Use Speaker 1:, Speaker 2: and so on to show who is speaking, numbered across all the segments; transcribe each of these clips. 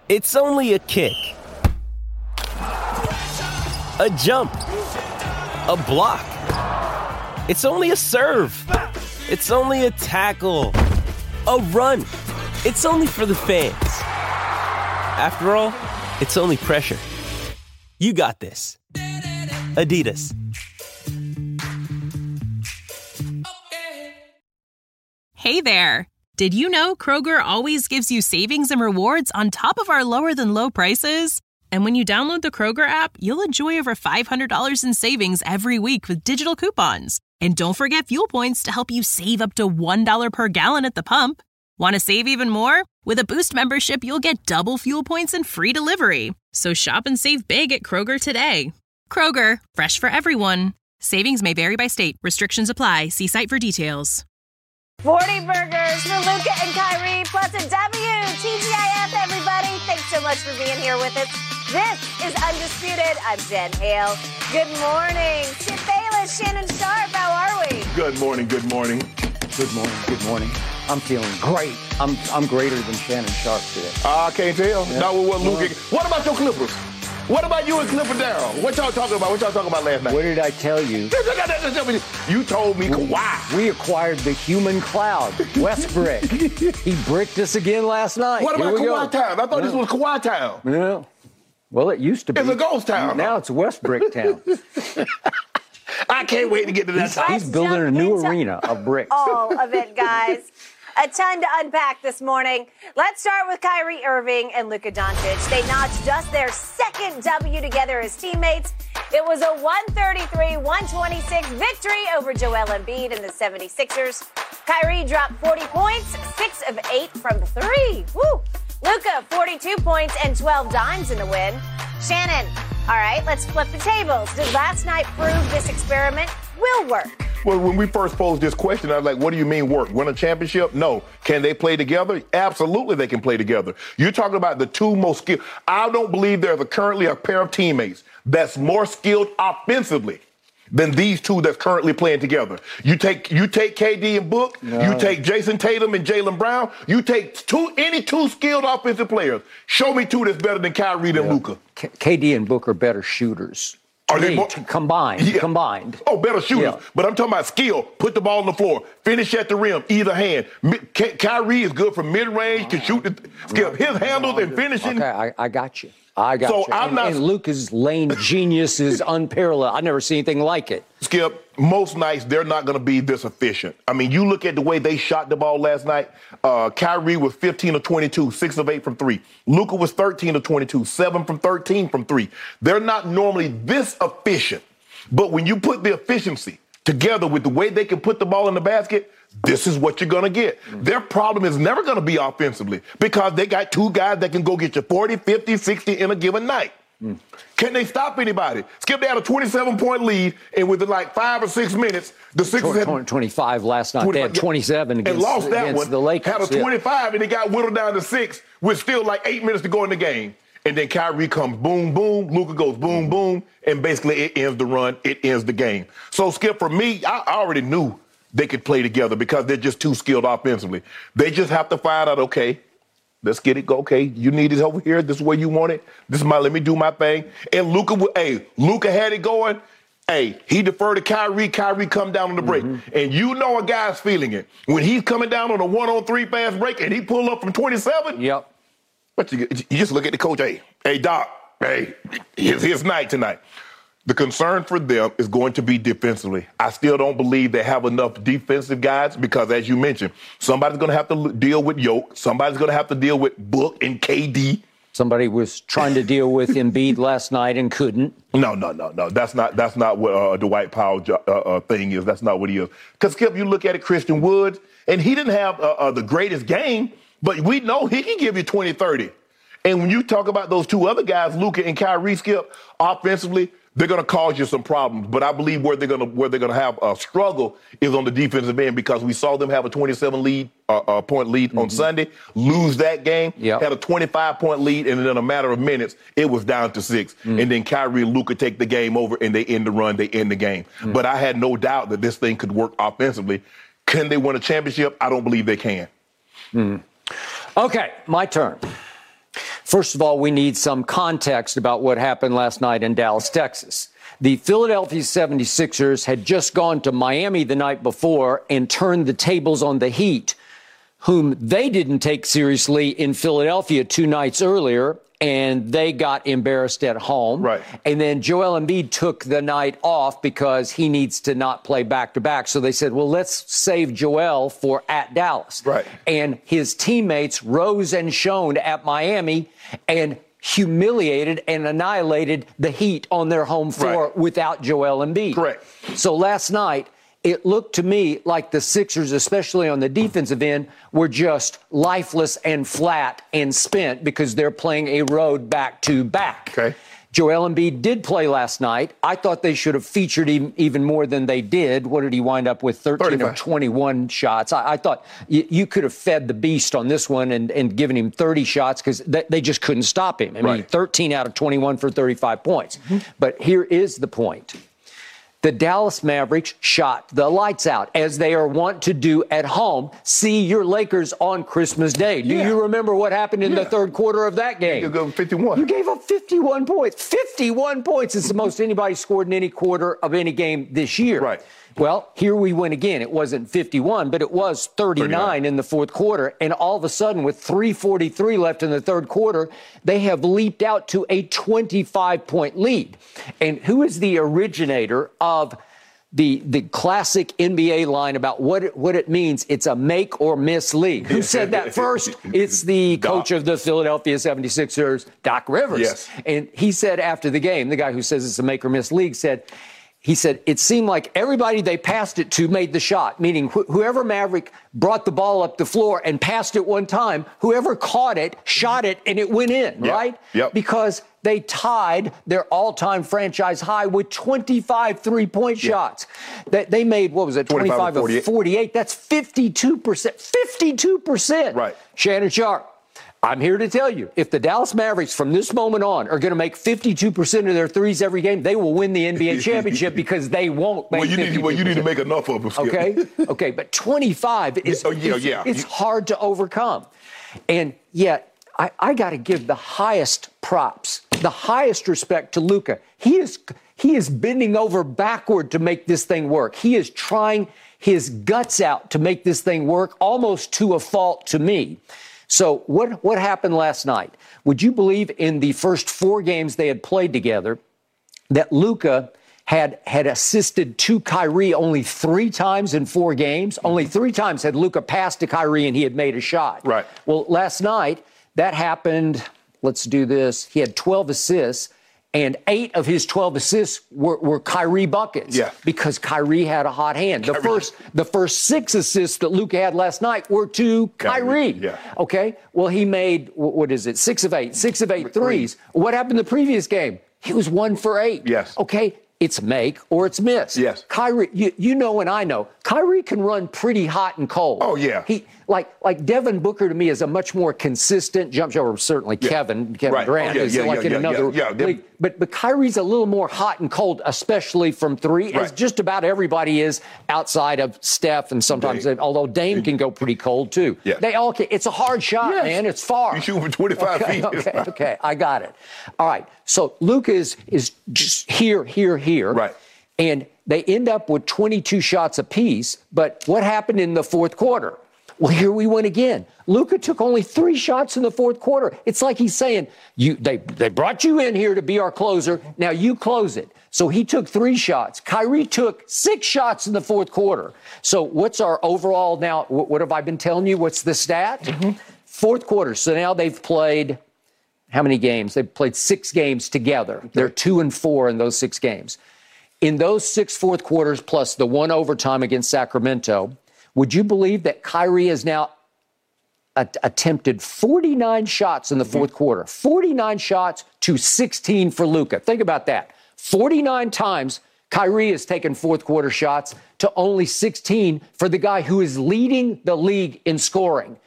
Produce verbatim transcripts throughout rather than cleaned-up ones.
Speaker 1: It's only a kick, a jump, a block. It's only a serve. It's only a tackle, a run. It's only for the fans. After all, it's only pressure. You got this. Adidas.
Speaker 2: Hey there. Did you know Kroger always gives you savings and rewards on top of our lower than low prices? And when you download the Kroger app, you'll enjoy over five hundred dollars in savings every week with digital coupons. And don't forget fuel points to help you save up to one dollar per gallon at the pump. Want to save even more? With a Boost membership, you'll get double fuel points and free delivery. So shop and save big at Kroger today. Kroger, fresh for everyone. Savings may vary by state. Restrictions apply. See site for details.
Speaker 3: forty burgers for Luka and Kyrie, plus a W. T G I F, everybody. Thanks so much for being here with us. This is Undisputed. I'm Jen Hale. Good morning. Chip Bayless, Shannon Sharp, how are we?
Speaker 4: Good morning, good morning.
Speaker 5: Good morning, good morning. I'm feeling great. I'm I'm greater than Shannon Sharp today.
Speaker 4: I uh, can't tell.
Speaker 5: Yeah.
Speaker 4: Not with what Luka. What about your Clippers? What about you and Clipper Darrell? What y'all talking about? What y'all talking about last night?
Speaker 5: What did I tell you?
Speaker 4: You told me Kawhi.
Speaker 5: We acquired the human cloud, Westbrick. He bricked us again last night.
Speaker 4: What about Kawhi
Speaker 5: go.
Speaker 4: Town? I thought
Speaker 5: yeah.
Speaker 4: this was Kawhi Town.
Speaker 5: Yeah. Well, it used to be.
Speaker 4: It's a ghost town.
Speaker 5: Now it's Westbrick Town.
Speaker 4: I can't wait to get to that
Speaker 5: he's,
Speaker 4: town.
Speaker 5: He's building a new arena of bricks.
Speaker 3: All of it, guys. A ton to unpack this morning. Let's start with Kyrie Irving and Luka Doncic. They notched just their second W together as teammates. It was a one thirty-three one twenty-six victory over Joel Embiid and the seventy-sixers. Kyrie dropped forty points, six of eight from three. Woo! Luka, forty-two points and twelve dimes in the win. Shannon, all right, let's flip the tables. Did last night prove this experiment will work?
Speaker 4: Well, when we first posed this question, I was like, what do you mean work? Win a championship? No. Can they play together? Absolutely they can play together. You're talking about the two most skilled. I don't believe there's a, currently a pair of teammates that's more skilled offensively than these two that's currently playing together. You take you take K D and Book, no. You take Jason Tatum and Jaylen Brown, you take two any two skilled offensive players. Show me two that's better than Kyrie and yeah. Luka.
Speaker 5: K- KD and Book are better shooters.
Speaker 4: Are they more,
Speaker 5: combined? Yeah. Combined.
Speaker 4: Oh, better shooters.
Speaker 5: Yeah.
Speaker 4: But I'm talking about skill. Put the ball on the floor. Finish at the rim. Either hand. Ky- Kyrie is good from mid-range. Can shoot the skill. His handles and finishing.
Speaker 5: Okay, I, I got you. I got
Speaker 4: so
Speaker 5: you.
Speaker 4: I'm
Speaker 5: and,
Speaker 4: not.
Speaker 5: And Luka's lane genius is unparalleled. I've never seen anything like it.
Speaker 4: Skip, most nights they're not going to be this efficient. I mean, you look at the way they shot the ball last night. Uh, Kyrie was fifteen of twenty-two, six of eight from three. Luka was thirteen of twenty-two, seven from thirteen from three. They're not normally this efficient. But when you put the efficiency together with the way they can put the ball in the basket, this is what you're going to get. Mm-hmm. Their problem is never going to be offensively because they got two guys that can go get you forty, fifty, sixty in a given night. Mm. Can they stop anybody? Skip, they had a twenty-seven point lead, and within like five or six minutes, the Sixers had
Speaker 5: twenty-five last night. They had twenty-seven against,
Speaker 4: and lost that
Speaker 5: against
Speaker 4: one.
Speaker 5: the Lakers.
Speaker 4: Had a twenty-five, yeah. And it got whittled down to six with still like eight minutes to go in the game. And then Kyrie comes boom, boom. Luka goes boom, boom. And basically it ends the run. It ends the game. So, Skip, for me, I already knew they could play together because they're just too skilled offensively. They just have to find out, okay, let's get it. Go, okay, you need it over here. This is where you want it. This is my, let me do my thing. And Luka, hey, Luka had it going. Hey, he deferred to Kyrie. Kyrie come down on the break. Mm-hmm. And you know a guy's feeling it. When he's coming down on a one-on-three fast break and he pull up from twenty-seven.
Speaker 5: Yep.
Speaker 4: But you, you just look at the coach, hey, hey, Doc, hey, it's his night tonight. The concern for them is going to be defensively. I still don't believe they have enough defensive guys because, as you mentioned, somebody's going to have to deal with Yoke. Somebody's going to have to deal with Book and K D.
Speaker 5: Somebody was trying to deal with Embiid last night and couldn't.
Speaker 4: No, no, no, no. That's not that's not what uh, the Dwight Powell uh, uh, thing is. That's not what he is. Because, Skip, you look at it, Christian Woods, and he didn't have uh, uh, the greatest game, but we know he can give you twenty, thirty. And when you talk about those two other guys, Luka and Kyrie, Skip, offensively, they're going to cause you some problems. But I believe where they're going to where they're going to have a struggle is on the defensive end because we saw them have a twenty-seven lead uh, uh, point lead mm-hmm. on Sunday, lose that game,
Speaker 5: yep.
Speaker 4: had a twenty-five point lead, and in a matter of minutes, it was down to six. Mm-hmm. And then Kyrie and Luka take the game over, and they end the run, they end the game. Mm-hmm. But I had no doubt that this thing could work offensively. Can they win a championship? I don't believe they can.
Speaker 5: Mm-hmm. Okay, my turn. First of all, we need some context about what happened last night in Dallas, Texas. The Philadelphia seventy-sixers had just gone to Miami the night before and turned the tables on the Heat, whom they didn't take seriously in Philadelphia two nights earlier, and they got embarrassed at home.
Speaker 4: Right.
Speaker 5: And then Joel Embiid took the night off because he needs to not play back-to-back. So they said, well, let's save Joel for at Dallas.
Speaker 4: Right.
Speaker 5: And his teammates rose and shone at Miami and humiliated and annihilated the Heat on their home floor
Speaker 4: Right.
Speaker 5: without Joel Embiid.
Speaker 4: Correct.
Speaker 5: So last night, it looked to me like the Sixers, especially on the defensive end, were just lifeless and flat and spent because they're playing a road back-to-back.
Speaker 4: Okay.
Speaker 5: Joel Embiid did play last night. I thought they should have featured him even more than they did. What did he wind up with? thirteen
Speaker 4: thirty-five.
Speaker 5: of twenty-one shots. I, I thought y- you could have fed the beast on this one and, and given him thirty shots because th- they just couldn't stop him. I mean,
Speaker 4: Right.
Speaker 5: thirteen out of twenty-one for thirty-five points. Mm-hmm. But here is the point. The Dallas Mavericks shot the lights out, as they are wont to do at home. See your Lakers on Christmas Day. Do
Speaker 4: Yeah.
Speaker 5: you remember what happened in
Speaker 4: Yeah.
Speaker 5: the third quarter of that game?
Speaker 4: You go fifty-one.
Speaker 5: You gave up fifty-one points. fifty-one points is the most anybody scored in any quarter of any game this year.
Speaker 4: Right.
Speaker 5: Well, here we went again. It wasn't fifty-one, but it was thirty-nine, thirty-nine in the fourth quarter. And all of a sudden, with three forty-three left in the third quarter, they have leaped out to a twenty-five point lead. And who is the originator of the the classic N B A line about what it, what it means? It's a make or miss league. Who said that first? It's the
Speaker 4: Doc.
Speaker 5: coach of the Philadelphia seventy-sixers, Doc Rivers.
Speaker 4: Yes.
Speaker 5: And he said after the game, the guy who says it's a make or miss league said, he said, it seemed like everybody they passed it to made the shot, meaning wh- whoever Maverick brought the ball up the floor and passed it one time, whoever caught it, shot it, and it went in,
Speaker 4: Yep.
Speaker 5: right?
Speaker 4: Yep.
Speaker 5: Because they tied their all-time franchise high with twenty-five three-point
Speaker 4: Yeah.
Speaker 5: shots. They, they made, what was it,
Speaker 4: twenty-five
Speaker 5: twenty-five
Speaker 4: of forty-eight.
Speaker 5: of forty-eight. That's fifty-two percent. fifty-two percent.
Speaker 4: Right.
Speaker 5: Shannon Sharp. I'm here to tell you, if the Dallas Mavericks from this moment on are going to make fifty-two percent of their threes every game, they will win the N B A championship because they won't make
Speaker 4: Well, you need, well, you need to make enough of them. Skip.
Speaker 5: Okay? Okay, but twenty-five is
Speaker 4: Oh, yeah,
Speaker 5: it's,
Speaker 4: yeah.
Speaker 5: it's hard to overcome. And yet, I, I got to give the highest props, the highest respect to Luka. He is he is bending over backward to make this thing work. He is trying his guts out to make this thing work, almost to a fault to me. So what, what happened last night? Would you believe in the first four games they had played together that Luka had had assisted to Kyrie only three times in four games? Only three times had Luka passed to Kyrie and he had made a shot.
Speaker 4: Right.
Speaker 5: Well, last night, that happened. Let's do this. He had twelve assists, and eight of his twelve assists were, were Kyrie buckets.
Speaker 4: Yeah.
Speaker 5: Because Kyrie had a hot hand. The
Speaker 4: Kyrie.
Speaker 5: first the first six assists that Luka had last night were to Kyrie.
Speaker 4: Kyrie, yeah.
Speaker 5: Okay? Well, he made, wh- what is it, six of eight, six of eight threes. What happened the previous game? He was one for eight.
Speaker 4: Yes.
Speaker 5: Okay? It's make or it's miss.
Speaker 4: Yes.
Speaker 5: Kyrie, you, you know and I know, Kyrie can run pretty hot and cold.
Speaker 4: Oh, yeah.
Speaker 5: He like like Devin Booker to me is a much more consistent jump shot, or certainly
Speaker 4: Yeah.
Speaker 5: Kevin, Kevin
Speaker 4: Right.
Speaker 5: Durant
Speaker 4: Oh, yeah,
Speaker 5: is
Speaker 4: yeah,
Speaker 5: like
Speaker 4: yeah,
Speaker 5: in
Speaker 4: yeah,
Speaker 5: another
Speaker 4: yeah, yeah. Them-
Speaker 5: league. But but Kyrie's a little more hot and cold, especially from three, as
Speaker 4: Right.
Speaker 5: just about everybody is outside of Steph, and sometimes,
Speaker 4: Dame.
Speaker 5: although Dame can go pretty cold too.
Speaker 4: Yeah.
Speaker 5: They all can. It's a hard shot,
Speaker 4: Yes.
Speaker 5: man. It's far.
Speaker 4: You shoot from twenty-five
Speaker 5: okay,
Speaker 4: feet.
Speaker 5: Okay, okay, I got it. All right. So Luka is is just here, here, here.
Speaker 4: Right.
Speaker 5: And they end up with twenty-two shots apiece. But what happened in the fourth quarter? Well, here we went again. Luka took only three shots in the fourth quarter. It's like he's saying, "You, they, they brought you in here to be our closer. Now you close it." So he took three shots. Kyrie took six shots in the fourth quarter. So what's our overall now? What, what have I been telling you? What's the stat? Mm-hmm. Fourth quarter. So now they've played how many games? They've played six games together. Okay. They're two and four in those six games. In those six fourth quarters plus the one overtime against Sacramento, would you believe that Kyrie has now a- attempted forty-nine shots in the fourth mm-hmm. quarter? forty-nine shots to sixteen for Luka. Think about that. forty-nine times Kyrie has taken fourth quarter shots to only sixteen for the guy who is leading the league in scoring.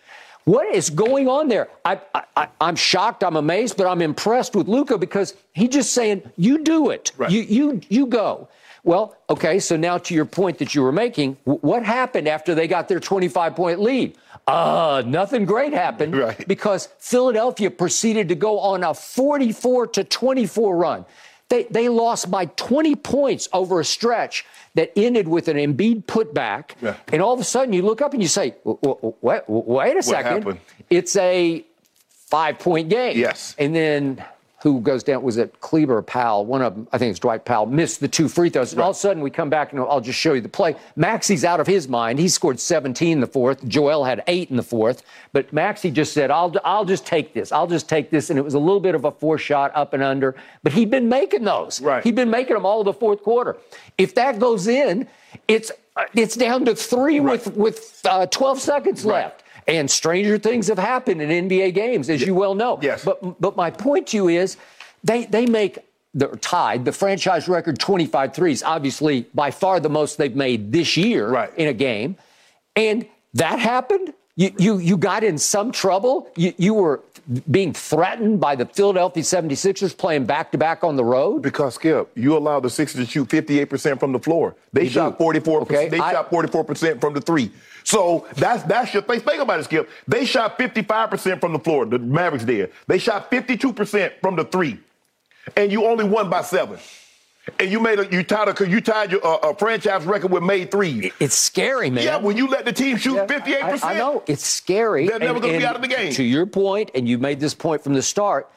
Speaker 5: What is going on there? I, I, I'm shocked. I'm amazed, but I'm impressed with Luka because he's just saying, you do it.
Speaker 4: Right.
Speaker 5: You, you, you go. Well, okay, so now to your point that you were making, w- what happened after they got their twenty-five point lead? Uh, nothing great happened
Speaker 4: right.
Speaker 5: because Philadelphia proceeded to go on a forty-four to twenty-four run. They, they lost by twenty points over a stretch that ended with an Embiid putback. Yeah. And all of a sudden you look up and you say, wait, wait a second.
Speaker 4: Happened?
Speaker 5: It's a five-point game.
Speaker 4: Yes.
Speaker 5: And then who goes down? Was it Kleber or Powell? One of them, I think it's Dwight Powell, missed the two free throws. And
Speaker 4: right.
Speaker 5: all of a sudden we come back and I'll just show you the play. Maxey's out of his mind. He scored seventeen in the fourth. Joel had eight in the fourth. But Maxey just said, I'll, I'll just take this. I'll just take this. And it was a little bit of a four shot up and under. But he'd been making those.
Speaker 4: Right.
Speaker 5: He'd been making them all of the fourth quarter. If that goes in, it's uh, it's down to three right. with, with uh, twelve seconds right. left. And stranger things have happened in N B A games, as yeah. you well know.
Speaker 4: Yes.
Speaker 5: But but my point to you is they they make the tied the franchise record twenty-five threes, obviously by far the most they've made this year
Speaker 4: right.
Speaker 5: in a game. And that happened. You you you got in some trouble. You you were being threatened by the Philadelphia seventy-sixers playing back-to-back on the road.
Speaker 4: Because, Skip, you allowed the Sixers to shoot fifty-eight percent from the floor. They
Speaker 5: you
Speaker 4: shot
Speaker 5: do.
Speaker 4: forty-four percent.
Speaker 5: Okay.
Speaker 4: They
Speaker 5: I,
Speaker 4: shot forty-four percent from the three. So that's that's your thing. Think about it, Skip. They shot fifty-five percent from the floor. The Mavericks did. They shot fifty-two percent from the three, and you only won by seven. And you made a, you tied a, you tied your uh, a franchise record with made threes.
Speaker 5: It's scary, man.
Speaker 4: Yeah, when you let the team shoot fifty-eight percent.
Speaker 5: I, I know it's scary.
Speaker 4: They're never going to be out of the game.
Speaker 5: To your point, and you made this point from the start.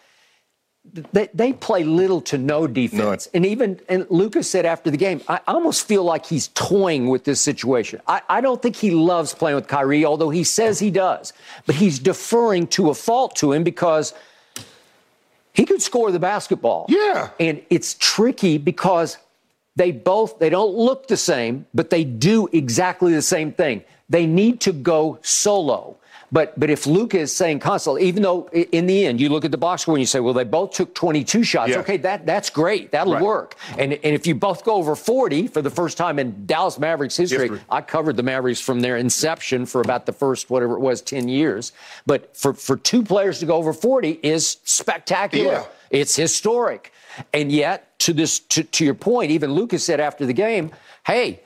Speaker 5: They, they play little to no defense.
Speaker 4: None.
Speaker 5: And even and Lucas said after the game, I almost feel like he's toying with this situation. I, I don't think he loves playing with Kyrie, although he says he does. But he's deferring to a fault to him because he could score the basketball.
Speaker 4: Yeah.
Speaker 5: And it's tricky because they both, they don't look the same, but they do exactly the same thing. They need to go solo. But but if Luka is saying constantly, even though in the end you look at the box score and you say, well, they both took twenty-two shots.
Speaker 4: Yeah.
Speaker 5: Okay, that that's great. That'll
Speaker 4: right.
Speaker 5: work. And and if you both go over forty for the first time in Dallas Mavericks history, history, I covered the Mavericks from their inception for about the first, whatever it was, ten years. But for, for two players to go over forty is spectacular.
Speaker 4: Yeah.
Speaker 5: It's historic. And yet, to this to, to your point, even Lucas said after the game, hey,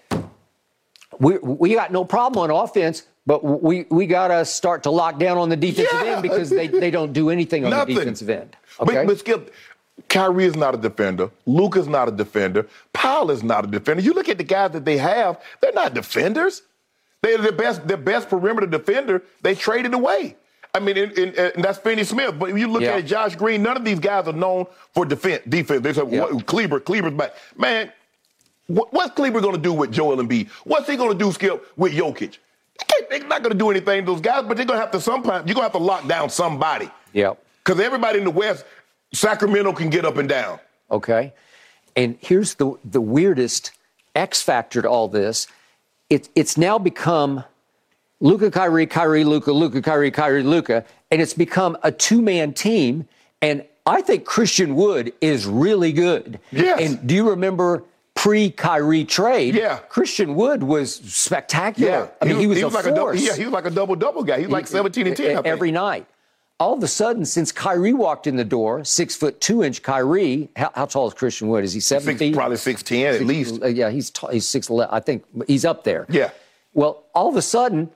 Speaker 5: we we got no problem on offense. But we, we got to start to lock down on the defensive
Speaker 4: yeah.
Speaker 5: end because they, they don't do anything on
Speaker 4: Nothing.
Speaker 5: the defensive end. Okay?
Speaker 4: But, but Skip, Kyrie is not a defender. Luka's not a defender. Powell is not a defender. You look at the guys that they have, they're not defenders. They're the best, their best perimeter defender. They traded away. I mean, in, in, and that's Finney Smith. But if you look
Speaker 5: yeah.
Speaker 4: at Josh Green, none of these guys are known for defense. defense. They say,
Speaker 5: yeah.
Speaker 4: what, Kleber, Kleber's back. Man, what, what's Kleber going to do with Joel Embiid? What's he going to do, Skip, with Jokic? They're not going to do anything to those guys, but they're going to have to sometimes, you're going to have to lock down somebody.
Speaker 5: Yeah.
Speaker 4: Because everybody in the West, Sacramento can get up and down.
Speaker 5: Okay. And here's the the weirdest X factor to all this. It, it's now become Luka, Kyrie, Kyrie, Luka, Luka, Kyrie, Kyrie, Luka, and it's become a two-man team. And I think Christian Wood is really good.
Speaker 4: Yes.
Speaker 5: And do you remember pre-Kyrie trade,
Speaker 4: yeah.
Speaker 5: Christian Wood was spectacular.
Speaker 4: Yeah.
Speaker 5: I mean, he was,
Speaker 4: he was
Speaker 5: a
Speaker 4: like
Speaker 5: force.
Speaker 4: A, yeah, he was like a double-double guy. He was like seventeen and ten, I
Speaker 5: every
Speaker 4: think.
Speaker 5: night. All of a sudden, since Kyrie walked in the door, six foot two inch Kyrie, how, how tall is Christian Wood? Is he seven
Speaker 4: six,
Speaker 5: feet?
Speaker 4: Probably six ten at least.
Speaker 5: Uh, yeah, he's t- he's six eleven. I think he's up there.
Speaker 4: Yeah.
Speaker 5: Well, all of a sudden,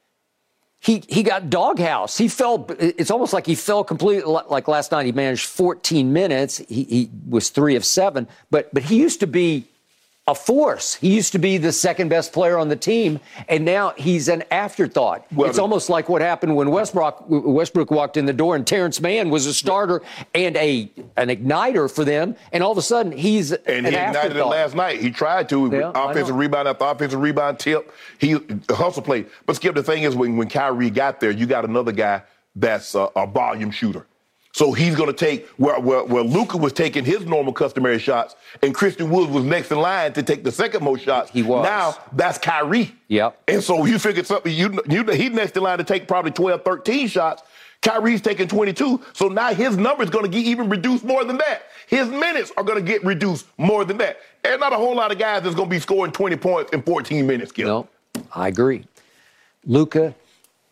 Speaker 5: he he got doghouse. He fell. It's almost like he fell completely. Like last night, he managed fourteen minutes. He, he was three of seven. But but he used to be a force. He used to be the second best player on the team, and now he's an afterthought. Well, it's almost like what happened when Westbrook, Westbrook walked in the door and Terrence Mann was a starter and a an igniter for them, and all of a sudden he's
Speaker 4: and
Speaker 5: an
Speaker 4: he ignited
Speaker 5: afterthought.
Speaker 4: it last night. He tried to
Speaker 5: Yeah,
Speaker 4: offensive rebound after offensive rebound, tip. He hustle play. But Skip, the thing is, when when Kyrie got there, you got another guy that's a, a volume shooter. So he's going to take where, where, where Luka was taking his normal customary shots and Christian Wood was next in line to take the second most shots.
Speaker 5: He was.
Speaker 4: Now that's Kyrie.
Speaker 5: Yep.
Speaker 4: And so you figured something, you, you, he's next in line to take probably twelve, thirteen shots. Kyrie's taking twenty-two. So now his number's going to get even reduced more than that. His minutes are going to get reduced more than that. There's not a whole lot of guys that's going to be scoring twenty points in fourteen minutes, Gil.
Speaker 5: No, I agree. Luka,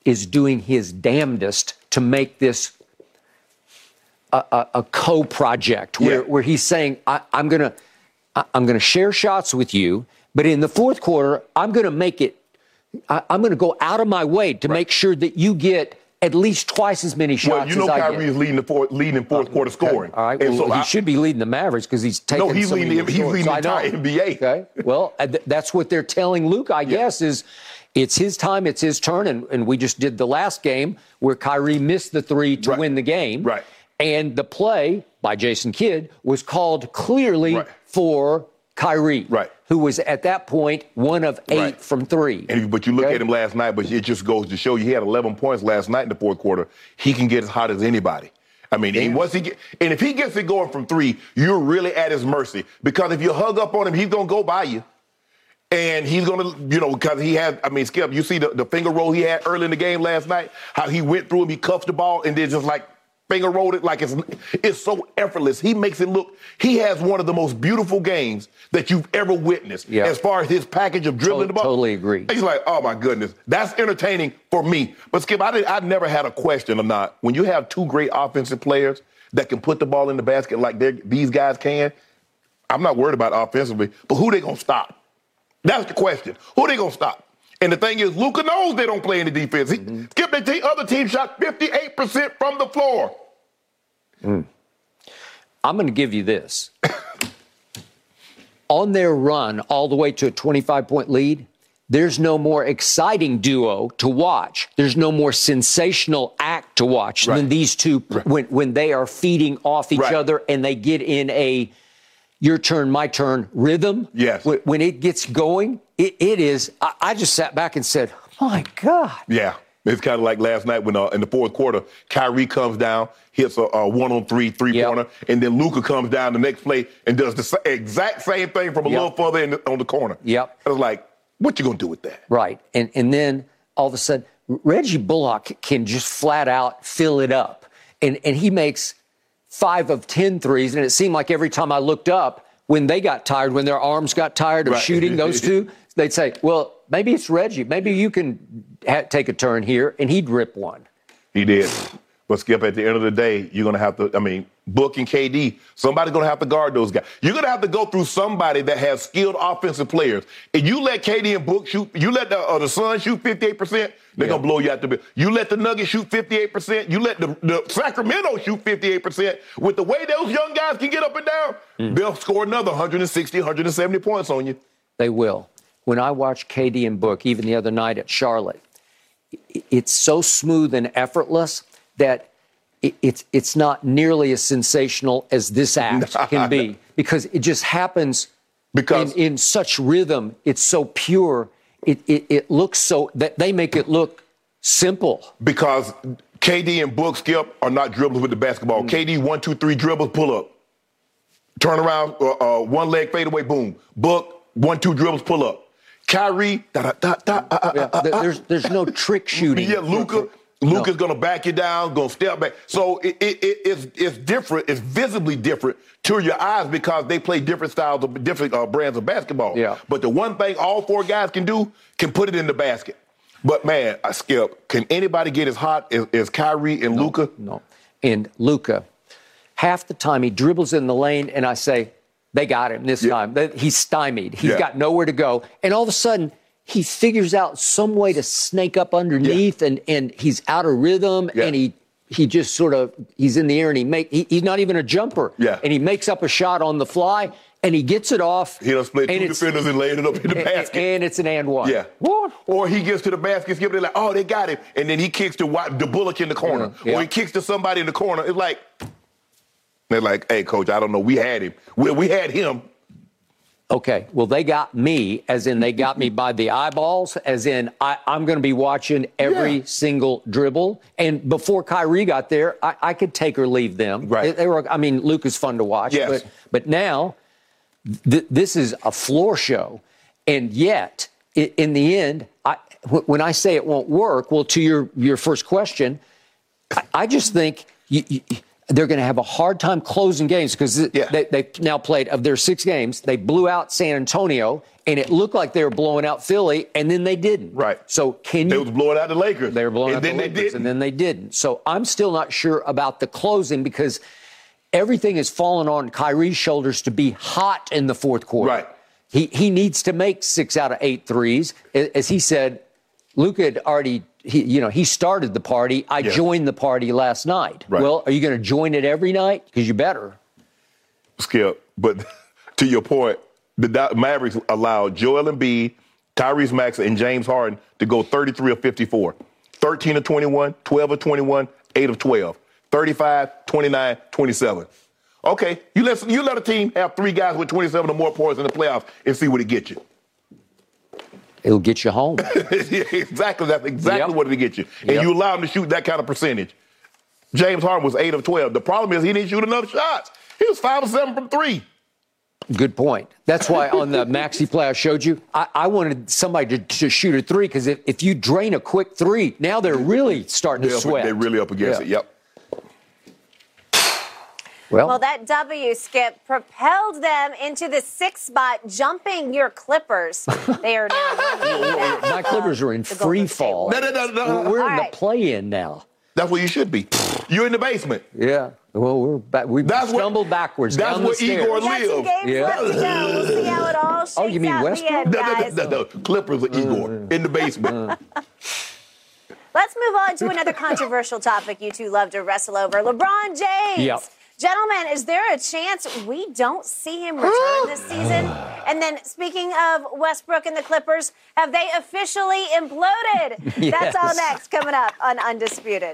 Speaker 5: is doing his damnedest to make this a, a, a co-project where,
Speaker 4: Yeah.
Speaker 5: where he's saying, I, I'm going to I'm going to share shots with you, but in the fourth quarter, I'm going to make it, I, I'm going to go out of my way to
Speaker 4: Right.
Speaker 5: make sure that you get at least twice as many shots
Speaker 4: Well, you know
Speaker 5: as I
Speaker 4: Kyrie
Speaker 5: get.
Speaker 4: is leading the fourth, leading in fourth quarter scoring.
Speaker 5: All right.
Speaker 4: And
Speaker 5: Well,
Speaker 4: so
Speaker 5: he
Speaker 4: I-
Speaker 5: should be leading the Mavericks because he's taking.
Speaker 4: No, he's
Speaker 5: so many
Speaker 4: leading-
Speaker 5: more
Speaker 4: he's
Speaker 5: scores.
Speaker 4: leading the
Speaker 5: I know.
Speaker 4: entire N B A.
Speaker 5: Okay. Well, uh, th- that's what they're telling Luke, I guess, is it's his time, it's his turn, and, and we just did the last game where Kyrie missed the three to
Speaker 4: Right.
Speaker 5: win the game.
Speaker 4: Right.
Speaker 5: And the play by Jason Kidd was called clearly
Speaker 4: Right.
Speaker 5: for Kyrie,
Speaker 4: Right.
Speaker 5: who was at that point one of eight
Speaker 4: Right.
Speaker 5: from three.
Speaker 4: And, but you look
Speaker 5: Okay?
Speaker 4: at him last night, but it just goes to show you he had eleven points last night in the fourth quarter. He can get as hot as anybody. I mean, he, once he get, and if he gets it going from three, you're really at his mercy. Because if you hug up on him, he's going to go by you. And he's going to, you know, because he had, I mean, Skip, you see the, the finger roll he had early in the game last night, how he went through him, he cuffed the ball, and then just like finger rolled it like it's it's so effortless. He makes it look, he has one of the most beautiful games that you've ever witnessed
Speaker 5: Yeah.
Speaker 4: as far as his package of dribbling
Speaker 5: To-
Speaker 4: the ball.
Speaker 5: totally agree.
Speaker 4: He's like, oh my goodness, that's entertaining for me. But Skip, I, did, I never had a question or not. When you have two great offensive players that can put the ball in the basket like they're- these guys can, I'm not worried about offensively, but who they going to stop? That's the question. Who they going to stop? And the thing is, Luka knows they don't play any defense. He,
Speaker 5: Mm-hmm.
Speaker 4: Skip, the te- other team shot fifty-eight percent from the floor.
Speaker 5: I'm going to give you this. On their run all the way to a twenty-five point lead, there's no more exciting duo to watch. There's no more sensational act to watch
Speaker 4: Right.
Speaker 5: than these two
Speaker 4: Right.
Speaker 5: when, when they are feeding off each
Speaker 4: Right.
Speaker 5: other and they get in a your turn, my turn rhythm.
Speaker 4: Yes.
Speaker 5: When, when it gets going, it, it is. I, I just sat back and said, my God.
Speaker 4: Yeah. It's kind of like last night when uh, in the fourth quarter, Kyrie comes down, hits a, a one-on-three three-pointer,
Speaker 5: Yep.
Speaker 4: and then Luka comes down the next play and does the sa- exact same thing from a
Speaker 5: Yep.
Speaker 4: little further in the, on the corner.
Speaker 5: Yep.
Speaker 4: I was like, what you going to do with that?
Speaker 5: Right. And and then all of a sudden, Reggie Bullock can just flat out fill it up. And and he makes five of ten threes. And it seemed like every time I looked up, when they got tired, when their arms got tired of
Speaker 4: Right.
Speaker 5: shooting those two, they'd say, well, maybe it's Reggie. Maybe you can ha- take a turn here. And he'd rip one.
Speaker 4: He did. But Skip, at the end of the day, you're going to have to, I mean, Book and K D, somebody's going to have to guard those guys. You're going to have to go through somebody that has skilled offensive players. If you let K D and Book shoot, you let the, uh, the Suns shoot fifty-eight percent, they're
Speaker 5: Yeah.
Speaker 4: going to blow you out the bill. You let the Nuggets shoot fifty-eight percent, you let the, the Sacramento shoot fifty-eight percent. With the way those young guys can get up and down,
Speaker 5: Mm.
Speaker 4: they'll score another one hundred sixty, one hundred seventy points on you.
Speaker 5: They will. When I watch K D and Book, even the other night at Charlotte, i- it's so smooth and effortless that it, it's it's not nearly as sensational as this act can be because it just happens
Speaker 4: Because-
Speaker 5: in, in such rhythm. It's so pure. It, it it looks so that they make it look simple.
Speaker 4: Because K D and Book, Skip, are not dribblers with the basketball.
Speaker 5: Mm.
Speaker 4: K D, one, two, three dribbles, pull up. Turn around, uh, uh, one leg fade away, boom. Book, one, two dribbles, pull up. Kyrie, da da da da. Uh, uh,
Speaker 5: Yeah,
Speaker 4: uh,
Speaker 5: th-
Speaker 4: uh,
Speaker 5: there's there's no trick shooting.
Speaker 4: yeah, Luka.
Speaker 5: No.
Speaker 4: Luka's gonna back you down, gonna step back. So it, it, it, it's it's different. It's visibly different to your eyes because they play different styles of different uh, brands of basketball.
Speaker 5: Yeah.
Speaker 4: But the one thing all four guys can do can put it in the basket. But man, I Skip, can anybody get as hot as, as Kyrie and Luka?
Speaker 5: No. And Luka, half the time he dribbles in the lane, and I say, they got him this
Speaker 4: Yeah.
Speaker 5: time. They- He's stymied. He's
Speaker 4: Yeah.
Speaker 5: got nowhere to go. And all of a sudden, he figures out some way to snake up underneath, and, and he's out of rhythm,
Speaker 4: Yeah.
Speaker 5: and he he just sort of, he's in the air, and he make he, he's not even a jumper.
Speaker 4: Yeah.
Speaker 5: And he makes up a shot on the fly, and he gets it off.
Speaker 4: He done split
Speaker 5: and
Speaker 4: two
Speaker 5: it's-
Speaker 4: defenders and laid it up in the
Speaker 5: and-
Speaker 4: basket.
Speaker 5: And it's an and one.
Speaker 4: Yeah.
Speaker 5: What?
Speaker 4: Or he gets to the basket, Skip, they're like, oh, they got him. And then he kicks to Wa- the Bullock in the corner.
Speaker 5: Yeah, yeah.
Speaker 4: Or he kicks to somebody in the corner. It's like, they're like, hey, coach, I don't know. We had him. We, we had him.
Speaker 5: Okay, well, they got me, as in they got me by the eyeballs, as in I, I'm going to be watching every
Speaker 4: Yeah.
Speaker 5: single dribble. And before Kyrie got there, I, I could take or leave them.
Speaker 4: Right.
Speaker 5: They, they were, I mean, Luke is fun to watch.
Speaker 4: Yes.
Speaker 5: But, but now, th- this is a floor show. And yet, i- in the end, I, wh- when I say it won't work, well, to your, your first question, I, I just think you, you, they're going to have a hard time closing games because
Speaker 4: Yeah.
Speaker 5: they, they've now played, of their six games, they blew out San Antonio, and it looked like they were blowing out Philly, and then they didn't.
Speaker 4: Right.
Speaker 5: So can
Speaker 4: They
Speaker 5: you...
Speaker 4: was blowing out the Lakers.
Speaker 5: They were blowing
Speaker 4: and
Speaker 5: out
Speaker 4: then
Speaker 5: the
Speaker 4: they
Speaker 5: Lakers,
Speaker 4: didn't.
Speaker 5: and then they didn't. So I'm still not sure about the closing because everything has fallen on Kyrie's shoulders to be hot in the fourth quarter.
Speaker 4: Right.
Speaker 5: He he needs to make six out of eight threes. As he said, Luka had already, he, you know, he started the party. I
Speaker 4: Yeah.
Speaker 5: joined the party last night.
Speaker 4: Right.
Speaker 5: Well, are you going to join it every night? Because you better.
Speaker 4: Skip, but to your point, the Do- Mavericks allowed Joel Embiid, Tyrese Maxey, and James Harden to go thirty-three of fifty-four, thirteen of twenty-one, twelve of twenty-one, eight of twelve, thirty-five, twenty-nine, twenty-seven. Okay, you let you let a team have three guys with twenty-seven or more points in the playoffs and see what it gets you.
Speaker 5: It'll get you home.
Speaker 4: Yeah, exactly, that's exactly
Speaker 5: Yep.
Speaker 4: what it'll get you. And
Speaker 5: Yep.
Speaker 4: you allow him to shoot that kind of percentage. James Harden was eight of twelve. The problem is he didn't shoot enough shots. He was five of seven from three.
Speaker 5: Good point. That's why on the maxi play I showed you, I, I wanted somebody to, to shoot a three because if, if you drain a quick three, now they're really starting
Speaker 4: They're,
Speaker 5: to sweat.
Speaker 4: they're really up against
Speaker 5: Yeah.
Speaker 4: it, yep.
Speaker 5: Well,
Speaker 3: Well, that W, Skip, propelled them into the sixth spot, jumping your Clippers. They are now running out
Speaker 5: my
Speaker 3: of
Speaker 5: Clippers are in
Speaker 3: the
Speaker 5: free
Speaker 3: Golden State
Speaker 5: fall.
Speaker 4: No, no, no, no.
Speaker 5: We're
Speaker 3: All
Speaker 5: in
Speaker 3: right.
Speaker 5: the play-in now.
Speaker 4: That's where you should be. You're in the basement.
Speaker 5: Yeah. Well, we're back. We
Speaker 4: That's what-
Speaker 5: stumbled backwards
Speaker 4: that's
Speaker 5: down
Speaker 4: what
Speaker 5: the stairs.
Speaker 4: Igor
Speaker 3: We got two
Speaker 4: live.
Speaker 3: games
Speaker 5: Yeah.
Speaker 3: left to go. We'll see how it all shakes
Speaker 5: Oh, you mean
Speaker 3: out in the
Speaker 5: Westbrook?
Speaker 3: end,
Speaker 4: No, no,
Speaker 3: guys.
Speaker 4: no, no, no. Clippers are Igor in the basement.
Speaker 3: Let's move on to another controversial topic you two love to wrestle over. LeBron James.
Speaker 5: Yep.
Speaker 3: Gentlemen, is there a chance we don't see him return this season? And then, speaking of Westbrook and the Clippers, have they officially imploded? That's all
Speaker 5: Yes.
Speaker 3: next, coming up on Undisputed.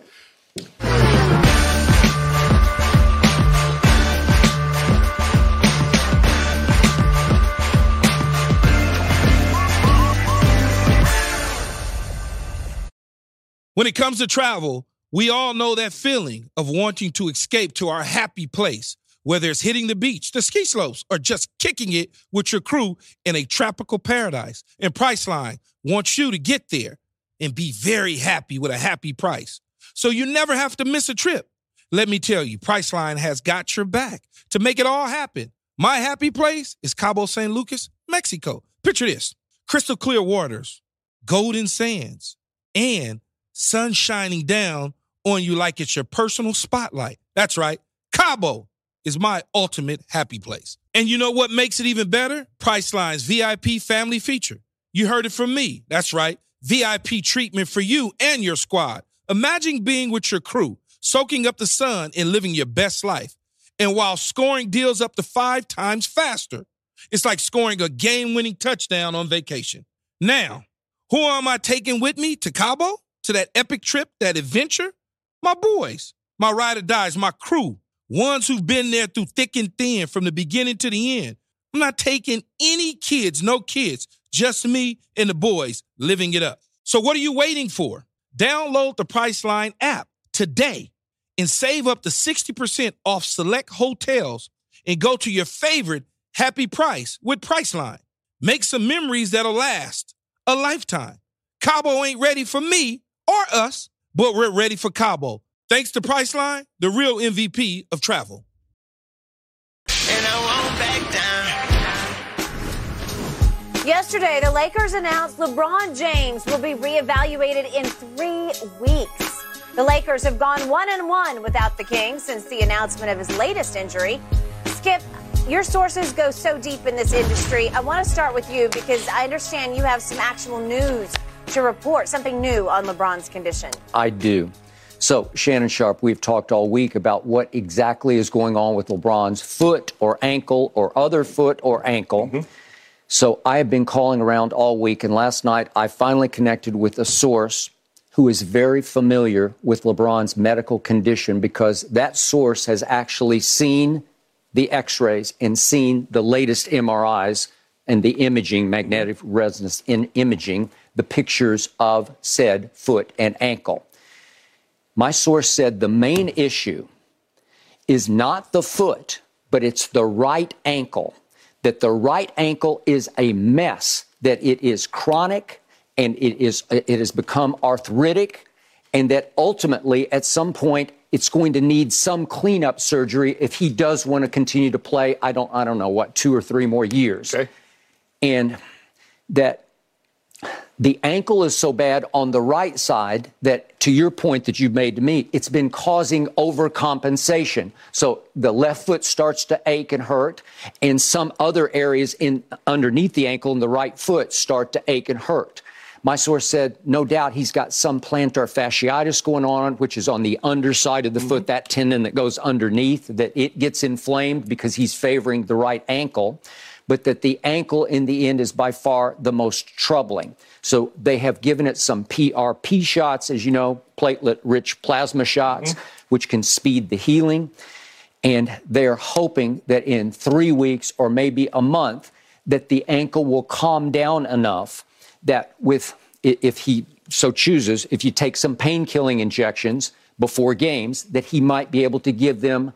Speaker 6: When it comes to travel, we all know that feeling of wanting to escape to our happy place, whether it's hitting the beach, the ski slopes, or just kicking it with your crew in a tropical paradise. And Priceline wants you to get there and be very happy with a happy price, so you never have to miss a trip. Let me tell you, Priceline has got your back to make it all happen. My happy place is Cabo San Lucas, Mexico. Picture this: crystal clear waters, golden sands, and sun shining down on you like it's your personal spotlight. That's right. Cabo is my ultimate happy place. And you know what makes it even better? Priceline's V I P family feature. You heard it from me. That's right. V I P treatment for you and your squad. Imagine being with your crew, soaking up the sun and living your best life. And while scoring deals up to five times faster, it's like scoring a game-winning touchdown on vacation. Now, who am I taking with me to Cabo? To that epic trip, that adventure? My boys, my ride or dies, my crew, ones who've been there through thick and thin from the beginning to the end. I'm not taking any kids, no kids, just me and the boys living it up. So what are you waiting for? Download the Priceline app today and save up to sixty percent off select hotels and go to your favorite happy price with Priceline. Make some memories that'll last a lifetime. Cabo ain't ready for me or us, but we're ready for Cabo. Thanks to Priceline, the real M V P of travel.
Speaker 7: And I won't back down.
Speaker 3: Yesterday, the Lakers announced LeBron James will be reevaluated in three weeks. The Lakers have gone one and one without the King since the announcement of his latest injury. Skip, your sources go so deep in this industry. I want to start with you because I understand you have some actual news to report, something new on LeBron's condition.
Speaker 5: I do. So, Shannon Sharp, we've talked all week about what exactly is going on with LeBron's foot or ankle or other foot or ankle. Mm-hmm. So I have been calling around all week, and last night I finally connected with a source who is very familiar with LeBron's medical condition because that source has actually seen the x-rays and seen the latest M R Is and the imaging, magnetic resonance in imaging, the pictures of said foot and ankle. My source said the main issue is not the foot, but it's the right ankle, that the right ankle is a mess, that it is chronic and it is it has become arthritic, and that ultimately at some point it's going to need some cleanup surgery if he does want to continue to play. I don't, I don't know what, two or three more years.
Speaker 4: Okay.
Speaker 5: And that the ankle is so bad on the right side that, to your point that you've made to me, it's been causing overcompensation. So the left foot starts to ache and hurt, and some other areas in underneath the ankle in the right foot start to ache and hurt. My source said, no doubt he's got some plantar fasciitis going on, which is on the underside of the mm-hmm. foot, that tendon that goes underneath, that it gets inflamed because he's favoring the right ankle, but that the ankle in the end is by far the most troubling. So they have given it some P R P shots, as you know, platelet-rich plasma shots, mm-hmm. which can speed the healing. And they're hoping that in three weeks or maybe a month, that the ankle will calm down enough that with, if he so chooses, if you take some pain-killing injections before games, that he might be able to give them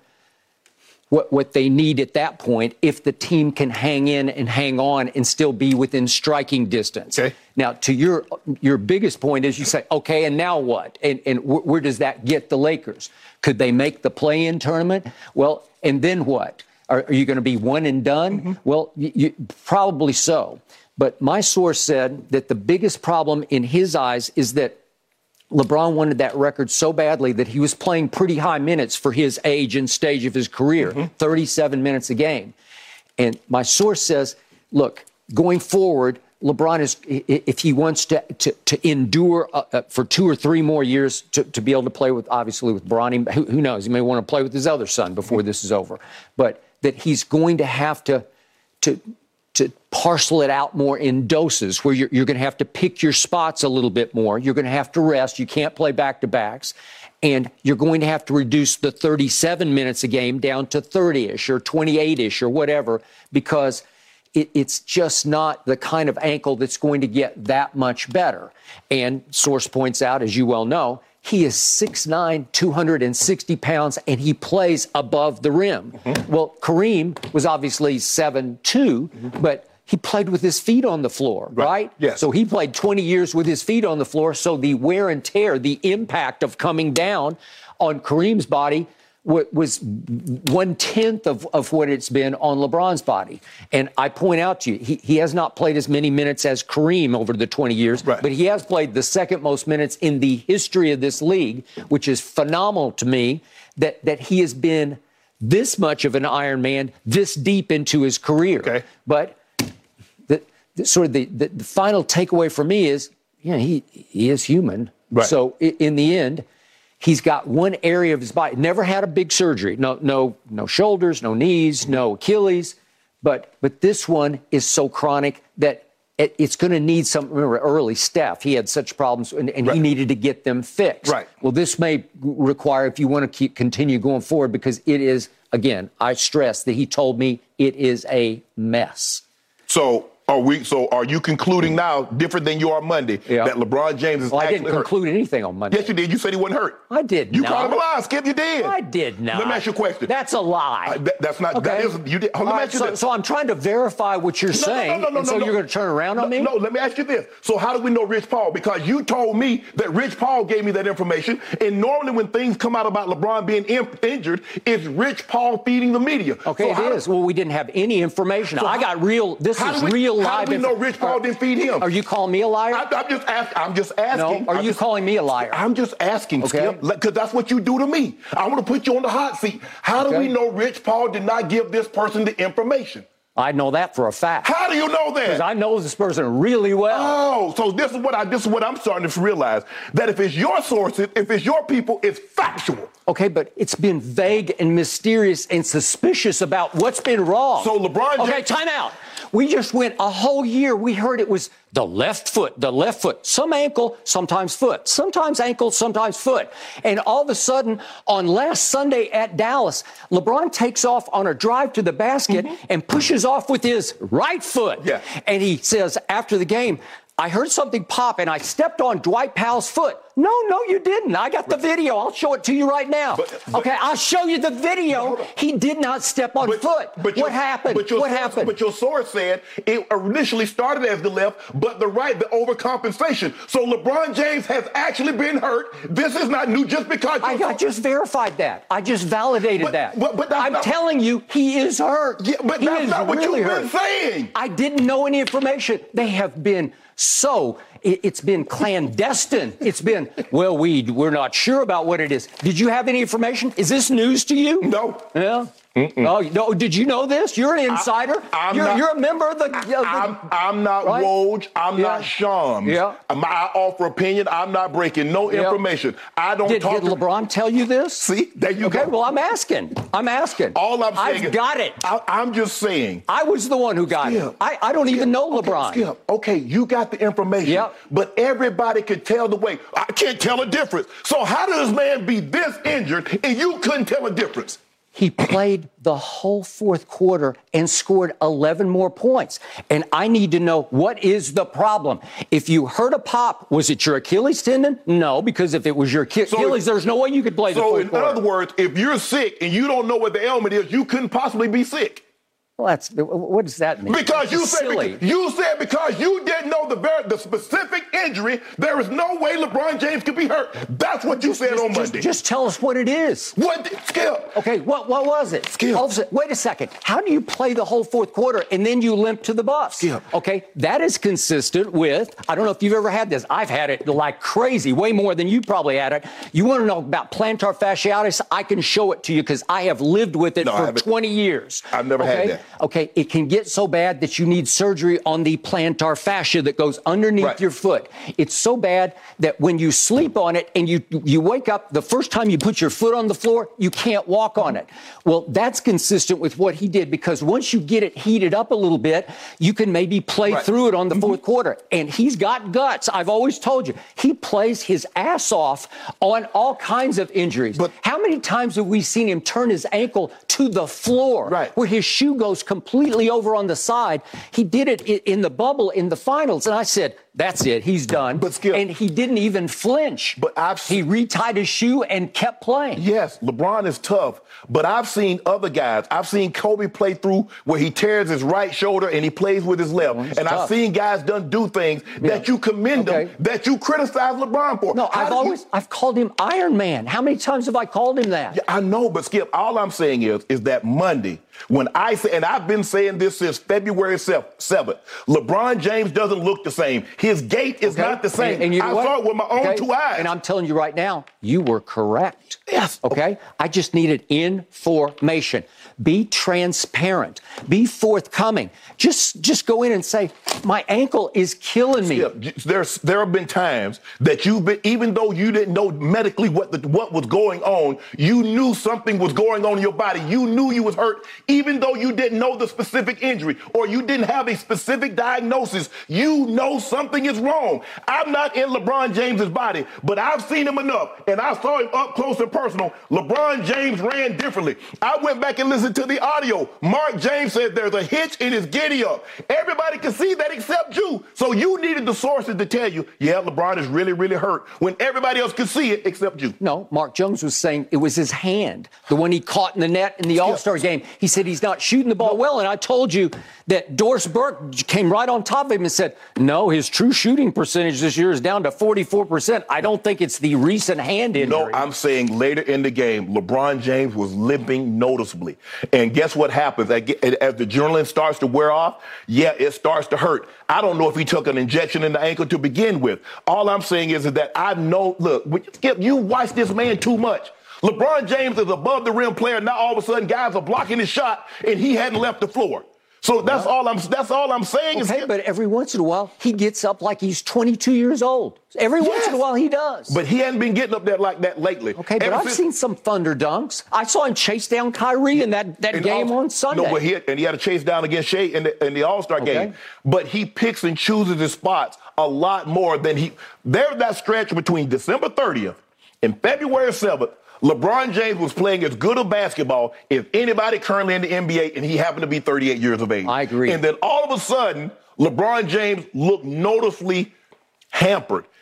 Speaker 5: what, what they need at that point if the team can hang in and hang on and still be within striking distance. Okay. Now, to your your biggest point is you say, okay, and now what? And, and wh- where does that get the Lakers? Could they make the play-in tournament? Well, and then what? Are, are you going to be one and done? Mm-hmm. Well, you, you, probably so. But my source said that the biggest problem in his eyes is that LeBron wanted that record so badly that he was playing pretty high minutes for his age and stage of his career, mm-hmm. thirty-seven minutes a game. And my source says, look, going forward, LeBron is, if he wants to to, to endure uh, for two or three more years to, to be able to play with, obviously, with Bronny, who, who knows, he may want to play with his other son before mm-hmm. this is over. But that he's going to have to to to parcel it out more in doses where you're, you're going to have to pick your spots a little bit more. You're going to have to rest. You can't play back-to-backs. And you're going to have to reduce the thirty-seven minutes a game down to thirty-ish or twenty-eight-ish or whatever, because it, it's just not the kind of ankle that's going to get that much better. And source points out, as you well know, he is six nine, two hundred sixty pounds, and he plays above the rim. Mm-hmm. Well, Kareem was obviously seven two, mm-hmm. but he played with his feet on the floor, right? right?
Speaker 4: Yes.
Speaker 5: So he played twenty years with his feet on the floor, so the wear and tear, the impact of coming down on Kareem's body was one-tenth of, of what it's been on LeBron's body. And I point out to you, he, he has not played as many minutes as Kareem over the twenty years, right. but he has played the second most minutes in the history of this league, which is phenomenal to me, that, that he has been this much of an Iron Man this deep into his career.
Speaker 4: Okay.
Speaker 5: But the, the, sort of the, the, the final takeaway for me is, you know, he, he is human.
Speaker 4: Right.
Speaker 5: So in, in the end, he's got one area of his body, never had a big surgery, no, no, no shoulders, no knees, no Achilles, but but this one is so chronic that it, it's going to need some. Remember, early Steph, he had such problems, and, and
Speaker 4: right.
Speaker 5: he needed to get them fixed.
Speaker 4: Right.
Speaker 5: Well, this may require, if you want to keep continue going forward, because it is, again, I stress that he told me it is a mess.
Speaker 4: So. Are we, so are you concluding now, different than you are Monday,
Speaker 5: yeah.
Speaker 4: that LeBron James is
Speaker 5: well,
Speaker 4: actually
Speaker 5: I didn't conclude
Speaker 4: hurt?
Speaker 5: anything on Monday.
Speaker 4: Yes, you did. You said he wasn't hurt.
Speaker 5: I did
Speaker 4: You
Speaker 5: not.
Speaker 4: called him a lie, Skip. You did.
Speaker 5: I did not.
Speaker 4: Let me ask you a question.
Speaker 5: That's a lie.
Speaker 4: Uh, that, that's not.
Speaker 5: Okay.
Speaker 4: That is. You did. Oh, let me
Speaker 5: right,
Speaker 4: ask you
Speaker 5: so,
Speaker 4: this.
Speaker 5: so I'm trying to verify what you're
Speaker 4: no,
Speaker 5: saying,
Speaker 4: no, no, no,
Speaker 5: and so
Speaker 4: no, no.
Speaker 5: you're going to turn around
Speaker 4: no,
Speaker 5: on me?
Speaker 4: No, let me ask you this. So how do we know Rich Paul? Because you told me that Rich Paul gave me that information, and normally when things come out about LeBron being in, injured, it's Rich Paul feeding the media.
Speaker 5: Okay,
Speaker 4: so
Speaker 5: it is. Do, well, we didn't have any information. So I got real. This is
Speaker 4: we,
Speaker 5: real live.
Speaker 4: How do we know Rich Paul
Speaker 5: are,
Speaker 4: didn't feed him?
Speaker 5: Are you calling me a liar?
Speaker 4: I, I'm just asking. I'm just asking.
Speaker 5: No. Are
Speaker 4: I'm
Speaker 5: you
Speaker 4: just,
Speaker 5: calling me a liar?
Speaker 4: I'm just asking,
Speaker 5: okay.
Speaker 4: Skip, because that's what you do to me. I want to put you on the hot seat. How
Speaker 5: okay.
Speaker 4: do we know Rich Paul did not give this person the information?
Speaker 5: I know that for a fact.
Speaker 4: How do you know that?
Speaker 5: Because I know this person really well.
Speaker 4: Oh, so this is what I this is what I'm starting to realize, that if it's your sources, if it's your people, it's factual.
Speaker 5: Okay, but it's been vague and mysterious and suspicious about what's been wrong.
Speaker 4: So LeBron James.
Speaker 5: Okay, time out. We just went a whole year. We heard it was the left foot, the left foot, some ankle, sometimes foot, sometimes ankle, sometimes foot. And all of a sudden, on last Sunday at Dallas, LeBron takes off on a drive to the basket mm-hmm. and pushes off with his right foot.
Speaker 4: Yeah.
Speaker 5: And he says after the game, I heard something pop and I stepped on Dwight Powell's foot. no, no, you didn't. I got the video. I'll show it to you right now.
Speaker 4: But, but,
Speaker 5: okay, I'll show you the video. He did not step on
Speaker 4: but,
Speaker 5: foot.
Speaker 4: But
Speaker 5: what
Speaker 4: your,
Speaker 5: happened?
Speaker 4: But your
Speaker 5: what
Speaker 4: source,
Speaker 5: happened?
Speaker 4: But your source said it initially started as the left, but the right, the overcompensation. So LeBron James has actually been hurt. This is not new just because.
Speaker 5: I, I just verified that. I just validated
Speaker 4: but,
Speaker 5: that.
Speaker 4: But, but that's
Speaker 5: I'm
Speaker 4: not,
Speaker 5: telling you, he is hurt.
Speaker 4: Yeah, but
Speaker 5: he
Speaker 4: that's
Speaker 5: is
Speaker 4: not what
Speaker 5: really
Speaker 4: you've
Speaker 5: hurt.
Speaker 4: been saying.
Speaker 5: I didn't know any information. They have been so, it, it's been clandestine. It's been, well, we, we're not sure about what it is. Did you have any information? Is this news to you?
Speaker 4: No.
Speaker 5: Yeah. Mm-mm. Oh, no, did you know this? You're an insider.
Speaker 4: I,
Speaker 5: you're,
Speaker 4: not,
Speaker 5: you're a member of the... Of the
Speaker 4: I'm, I'm not
Speaker 5: right?
Speaker 4: Woj. I'm
Speaker 5: yeah.
Speaker 4: not Shams.
Speaker 5: Yeah.
Speaker 4: I offer opinion. I'm not breaking no
Speaker 5: yeah.
Speaker 4: information. I don't
Speaker 5: did,
Speaker 4: talk
Speaker 5: Did
Speaker 4: to...
Speaker 5: LeBron tell you this?
Speaker 4: See, there you
Speaker 5: okay,
Speaker 4: go.
Speaker 5: Okay, well, I'm asking. I'm asking.
Speaker 4: All I'm saying
Speaker 5: I've
Speaker 4: is...
Speaker 5: got it.
Speaker 4: I, I'm just saying...
Speaker 5: I was the one who got
Speaker 4: Skip,
Speaker 5: it. I, I don't
Speaker 4: Skip,
Speaker 5: even know
Speaker 4: okay,
Speaker 5: LeBron.
Speaker 4: Skip, okay, you got the information.
Speaker 5: Yep.
Speaker 4: But everybody could tell the way. I can't tell a difference. So how does this man be this injured and you couldn't tell a difference?
Speaker 5: He played the whole fourth quarter and scored eleven more points. And I need to know, what is the problem? If you hurt a pop, was it your Achilles tendon? No, because if it was your Achilles,
Speaker 4: so,
Speaker 5: there's no way you could play the
Speaker 4: so
Speaker 5: fourth
Speaker 4: in
Speaker 5: quarter.
Speaker 4: other words, if you're sick and you don't know what the ailment is, you couldn't possibly be sick.
Speaker 5: Well, that's, what does that mean?
Speaker 4: Because you said,
Speaker 5: silly.
Speaker 4: Because, you said because you didn't know the very, the specific injury, there is no way LeBron James could be hurt. That's what you said
Speaker 5: just,
Speaker 4: on
Speaker 5: just,
Speaker 4: Monday.
Speaker 5: Just tell us what it is.
Speaker 4: What? Skip.
Speaker 5: Okay, what what was it?
Speaker 4: Skip.
Speaker 5: All of a sudden, wait a second. How do you play the whole fourth quarter and then you limp to the bus?
Speaker 4: Skip.
Speaker 5: Okay, that is consistent with, I don't know if you've ever had this. I've had it like crazy, way more than you probably had it. You want to know about plantar fasciitis? I can show it to you because I have lived with it
Speaker 4: no,
Speaker 5: for twenty years.
Speaker 4: I've never
Speaker 5: okay?
Speaker 4: had that.
Speaker 5: Okay, it can get so bad that you need surgery on the plantar fascia that goes underneath
Speaker 4: right.
Speaker 5: your foot. It's so bad that when you sleep on it and you you wake up, the first time you put your foot on the floor, you can't walk on it. Well, that's consistent with what he did, because once you get it heated up a little bit, you can maybe play
Speaker 4: right.
Speaker 5: through it on the fourth quarter. And he's got guts. I've always told you, he plays his ass off on all kinds of injuries. But how many times have we seen him turn his ankle to the floor
Speaker 4: right.
Speaker 5: where his shoe goes completely over on the side? He did it in the bubble in the finals, and I said, that's it, he's done.
Speaker 4: But Skip,
Speaker 5: and he didn't even flinch.
Speaker 4: But I've
Speaker 5: he retied his shoe and kept playing.
Speaker 4: Yes, LeBron is tough, but I've seen other guys. I've seen Kobe play through where he tears his right shoulder and he plays with his left.
Speaker 5: Oh,
Speaker 4: and
Speaker 5: tough.
Speaker 4: I've seen guys done do things
Speaker 5: yeah.
Speaker 4: that you commend
Speaker 5: okay.
Speaker 4: them, that you criticize LeBron for.
Speaker 5: No,
Speaker 4: How
Speaker 5: I've always you... I've called him Iron Man. How many times have I called him that?
Speaker 4: Yeah, I know, but Skip, all I'm saying is, is that Monday, when I say, and I've been saying this since February seventh, LeBron James doesn't look the same. His gait is
Speaker 5: okay.
Speaker 4: not the same.
Speaker 5: And, and you know
Speaker 4: I
Speaker 5: what?
Speaker 4: saw it with my own
Speaker 5: okay.
Speaker 4: two eyes.
Speaker 5: And I'm telling you right now, you were correct.
Speaker 4: Yes.
Speaker 5: Okay? I just needed information. Be transparent. Be forthcoming. Just just go in and say, my ankle is killing me.
Speaker 4: Skip, there's, there have been times that you've been, even though you didn't know medically what the, what was going on, you knew something was going on in your body. You knew you was hurt, even though you didn't know the specific injury or you didn't have a specific diagnosis. You know something is wrong. I'm not in LeBron James's body, but I've seen him enough, and I saw him up close and personal. LeBron James ran differently. I went back and listened to the audio. Mark James said there's a hitch in his giddy up. Everybody can see that except you. So you needed the sources to tell you, yeah, LeBron is really, really hurt, when everybody else could see it except you.
Speaker 5: No, Mark Jones was saying it was his hand, the one he caught in the net in the All-Star game. He said he's not shooting the ball well, and I told you that Doris Burke came right on top of him and said, no, his true shooting percentage this year is down to forty-four percent. I don't think it's the recent hand injury.
Speaker 4: No, I'm saying later in the game, LeBron James was limping noticeably. And guess what happens? As the adrenaline starts to wear off, yeah, it starts to hurt. I don't know if he took an injection in the ankle to begin with. All I'm saying is, is that I know, look, Skip, you watch this man too much. LeBron James is above the rim player. Now all of a sudden guys are blocking his shot and he hadn't left the floor. So that's all I'm that's all I'm saying.
Speaker 5: Okay,
Speaker 4: is,
Speaker 5: but every once in a while he gets up like he's twenty-two years old. Every yes. once in a while he does.
Speaker 4: But he hadn't been getting up there like that lately.
Speaker 5: Okay, but
Speaker 4: Ever
Speaker 5: I've
Speaker 4: since,
Speaker 5: seen some thunder dunks. I saw him chase down Kyrie in that, that game
Speaker 4: all,
Speaker 5: on Sunday.
Speaker 4: No, but he had, and he had a chase down against Shea in the, in the All-Star
Speaker 5: okay.
Speaker 4: game. But he picks and chooses his spots a lot more than he. There's that stretch between December thirtieth and February seventh. LeBron James was playing as good a basketball as anybody currently in the N B A, and he happened to be thirty-eight years of age.
Speaker 5: I agree.
Speaker 4: And then all of a sudden, LeBron James looked noticeably hampered.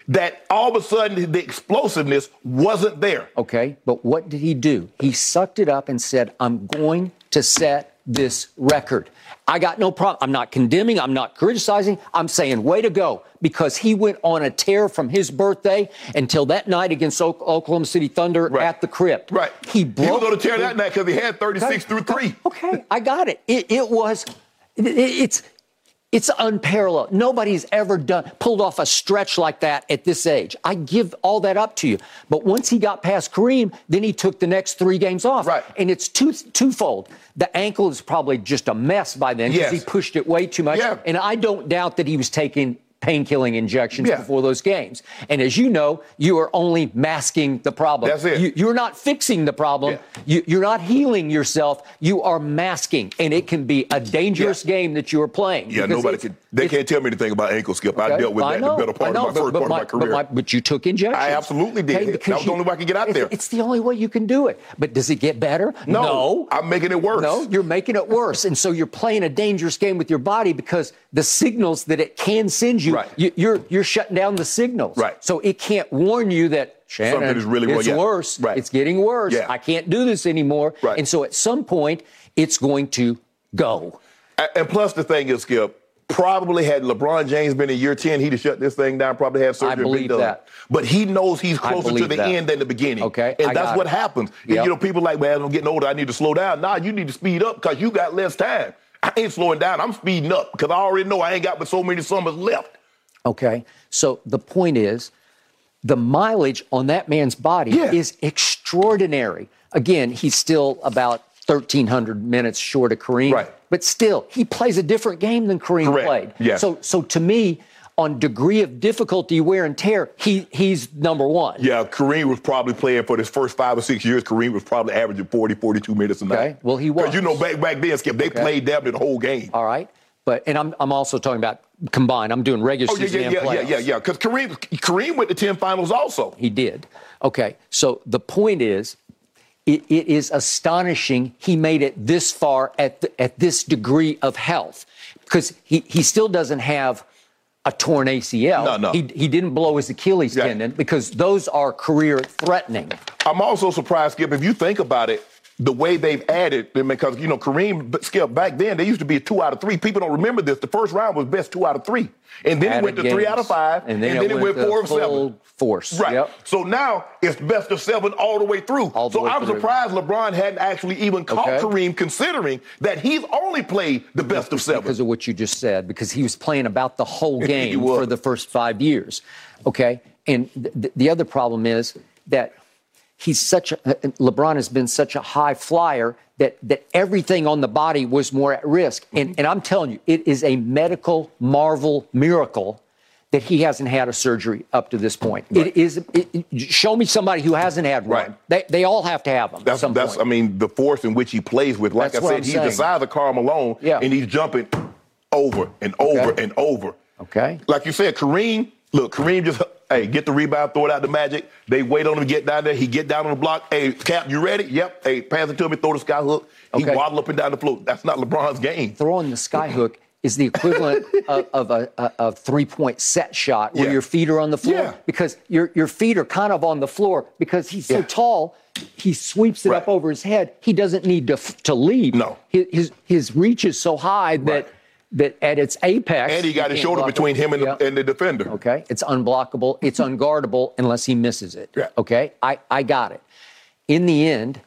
Speaker 4: that all of a sudden the explosiveness wasn't there.
Speaker 5: Okay, but what did he do? He sucked it up and said, I'm going to set this record. I got no problem. I'm not condemning. I'm not criticizing. I'm saying way to go, because he went on a tear from his birthday until that night against o- Oklahoma City Thunder
Speaker 4: Right.
Speaker 5: at the Crypt.
Speaker 4: Right.
Speaker 5: He broke.
Speaker 4: He was going to tear that night because he had thirty-six
Speaker 5: Okay,
Speaker 4: through three.
Speaker 5: Okay, I got it. It, it was, it, it's, it's unparalleled. Nobody's ever done pulled off a stretch like that at this age. I give all that up to you. But once he got past Kareem, then he took the next three games off.
Speaker 4: Right.
Speaker 5: And it's two, twofold. The ankle is probably just a mess by then because
Speaker 4: Yes.
Speaker 5: he pushed it way too much.
Speaker 4: Yeah.
Speaker 5: And I don't doubt that he was taking pain-killing injections
Speaker 4: Yeah.
Speaker 5: before those games. And as you know, you are only masking the problem.
Speaker 4: That's it.
Speaker 5: You, you're not fixing the problem.
Speaker 4: Yeah.
Speaker 5: You, you're not healing yourself. You are masking. And it can be a dangerous
Speaker 4: Yeah.
Speaker 5: game that you are playing.
Speaker 4: Yeah,
Speaker 5: because
Speaker 4: nobody
Speaker 5: it's-
Speaker 4: can. They
Speaker 5: it's-
Speaker 4: can't tell me anything about ankle skip. I
Speaker 5: Okay,
Speaker 4: dealt with
Speaker 5: I
Speaker 4: that in
Speaker 5: know,
Speaker 4: the better part
Speaker 5: I know,
Speaker 4: of my first
Speaker 5: but,
Speaker 4: part
Speaker 5: but
Speaker 4: of my career.
Speaker 5: But, my, but you took injections.
Speaker 4: I absolutely did.
Speaker 5: Okay,
Speaker 4: That
Speaker 5: because
Speaker 4: was the only way I could get out
Speaker 5: it's-
Speaker 4: there.
Speaker 5: It's the only way you can do it. But does it get better?
Speaker 4: No,
Speaker 5: No.
Speaker 4: I'm making it worse.
Speaker 5: No, you're making it worse. And so you're playing a dangerous game with your body because the signals that it can send you,
Speaker 4: Right.
Speaker 5: you you're you're shutting down the signals.
Speaker 4: Right.
Speaker 5: So it can't warn you that, Shannon,
Speaker 4: Something is really
Speaker 5: it's
Speaker 4: wrong. Yeah.
Speaker 5: worse.
Speaker 4: Right.
Speaker 5: It's getting worse.
Speaker 4: Yeah.
Speaker 5: I can't do this anymore.
Speaker 4: Right.
Speaker 5: And so at some point, it's going to go.
Speaker 4: A- And plus, the thing is, Skip, probably had LeBron James been in year ten, he'd have shut this thing down, probably had surgery.
Speaker 5: I
Speaker 4: and been
Speaker 5: believe
Speaker 4: done.
Speaker 5: that.
Speaker 4: But he knows he's
Speaker 5: I
Speaker 4: closer to
Speaker 5: believe
Speaker 4: the
Speaker 5: that.
Speaker 4: end than the beginning.
Speaker 5: Okay,
Speaker 4: And
Speaker 5: I
Speaker 4: that's
Speaker 5: got
Speaker 4: what
Speaker 5: it.
Speaker 4: happens. And,
Speaker 5: Yep.
Speaker 4: you know, people like, man, I'm getting older, I need to slow down. Nah, you need to speed up because you got less time. I ain't slowing down. I'm speeding up because I already know I ain't got but so many summers left.
Speaker 5: Okay. So the point is, the mileage on that man's body
Speaker 4: Yeah.
Speaker 5: is extraordinary. Again, he's still about thirteen hundred minutes short of Kareem.
Speaker 4: Right.
Speaker 5: But still, he plays a different game than Kareem
Speaker 4: Correct.
Speaker 5: played.
Speaker 4: Yes.
Speaker 5: So, so to me, on degree of difficulty, wear and tear, he he's number one.
Speaker 4: Yeah, Kareem was probably playing for his first five or six years. Kareem was probably averaging forty, forty-two minutes a night.
Speaker 5: Okay, well, he was.
Speaker 4: Because, you know, back back then, Skip, they
Speaker 5: Okay.
Speaker 4: played damn near the whole game.
Speaker 5: All right. But and I'm I'm also talking about combined. I'm doing regular
Speaker 4: Oh, yeah,
Speaker 5: season
Speaker 4: yeah,
Speaker 5: and
Speaker 4: yeah, yeah,
Speaker 5: playoffs.
Speaker 4: yeah, yeah. Because Kareem, Kareem went to ten finals also.
Speaker 5: He did. Okay. So the point is, it, it is astonishing he made it this far at the, at this degree of health, because he, he still doesn't have a torn A C L.
Speaker 4: No, no.
Speaker 5: He, he didn't blow his Achilles
Speaker 4: Yeah.
Speaker 5: tendon, because those are career threatening.
Speaker 4: I'm also surprised, Skip, if you think about it, the way they've added, because, you know, Kareem, but Skip, back then, they used to be a two out of three. People don't remember this. The first round was best two out of three. And then it
Speaker 5: Added
Speaker 4: went to three
Speaker 5: games.
Speaker 4: out of five.
Speaker 5: And then it
Speaker 4: it
Speaker 5: went
Speaker 4: went four
Speaker 5: to
Speaker 4: of seven.
Speaker 5: full force.
Speaker 4: Right.
Speaker 5: Yep.
Speaker 4: So now it's best of seven all the way through.
Speaker 5: All the
Speaker 4: so
Speaker 5: way
Speaker 4: I'm
Speaker 5: through.
Speaker 4: surprised LeBron hadn't actually even caught
Speaker 5: Okay.
Speaker 4: Kareem, considering that he's only played the best of seven.
Speaker 5: Because of what you just said, because he was playing about the whole
Speaker 4: He
Speaker 5: game
Speaker 4: was.
Speaker 5: for the first five years. Okay? And th- the other problem is that he's such a, LeBron has been such a high flyer that, that everything on the body was more at risk. And, and I'm telling you, it is a medical marvel miracle that he hasn't had a surgery up to this point.
Speaker 4: Right.
Speaker 5: It is, it, it- show me somebody who hasn't had one.
Speaker 4: Right.
Speaker 5: They, they all have to have them
Speaker 4: That's,
Speaker 5: at some
Speaker 4: that's I
Speaker 5: point.
Speaker 4: mean, the force in which he plays with. Like
Speaker 5: That's
Speaker 4: I
Speaker 5: what
Speaker 4: said,
Speaker 5: I'm
Speaker 4: he's
Speaker 5: saying.
Speaker 4: the size of Karl Malone,
Speaker 5: Yeah.
Speaker 4: and he's jumping over and over
Speaker 5: Okay.
Speaker 4: and over.
Speaker 5: Okay.
Speaker 4: Like you said, Kareem, look, Kareem just, hey, get the rebound, throw it out to Magic. They wait on him to get down there. He get down on the block. Hey, Cap, you ready? Yep. Hey, pass it to me, throw the sky hook. He
Speaker 5: Okay.
Speaker 4: waddle up and down the floor. That's not LeBron's game.
Speaker 5: Throwing the sky hook is the equivalent of, of a, a, a three-point set shot where
Speaker 4: Yeah.
Speaker 5: your feet are on the floor,
Speaker 4: Yeah.
Speaker 5: because your your feet are kind of on the floor because he's so
Speaker 4: Yeah.
Speaker 5: tall. He sweeps it
Speaker 4: Right.
Speaker 5: up over his head. He doesn't need to f- to leave.
Speaker 4: No.
Speaker 5: his his, his reach is so high that
Speaker 4: Right.
Speaker 5: that at its apex,
Speaker 4: And he got
Speaker 5: you
Speaker 4: his
Speaker 5: can't
Speaker 4: shoulder
Speaker 5: block
Speaker 4: between
Speaker 5: it.
Speaker 4: him and,
Speaker 5: Yeah.
Speaker 4: the, and the defender.
Speaker 5: Okay, it's unblockable. It's unguardable unless he misses it.
Speaker 4: Yeah.
Speaker 5: Okay, I, I got it. In the end,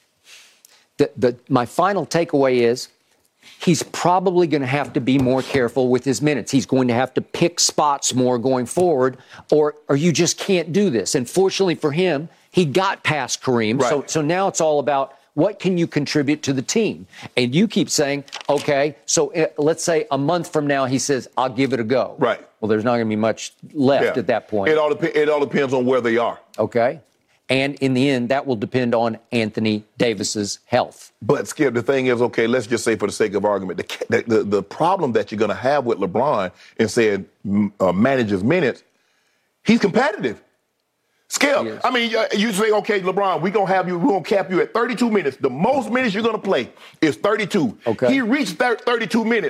Speaker 5: the, the my final takeaway is he's probably going to have to be more careful with his minutes. He's going to have to pick spots more going forward, or or you just can't do this. And fortunately for him, he got past Kareem.
Speaker 4: Right.
Speaker 5: So so now it's all about what can you contribute to the team? And you keep saying, okay, so uh, let's say a month from now he says, I'll give it a go.
Speaker 4: Right.
Speaker 5: Well, there's not going to be much left
Speaker 4: Yeah.
Speaker 5: at that point.
Speaker 4: It all, dep- it all depends on where they are.
Speaker 5: Okay. And in the end, that will depend on Anthony Davis's health.
Speaker 4: But, Skip, the thing is, okay, let's just say for the sake of argument, the the, the problem that you're going to have with LeBron in saying uh, manages minutes, he's competitive. Skip,
Speaker 5: Yes.
Speaker 4: I mean, uh, you say, okay, LeBron, we're going to have you, we're going to cap you at thirty-two minutes. The most minutes you're going to play is thirty-two.
Speaker 5: Okay.
Speaker 4: He reached thir- thirty-two minutes,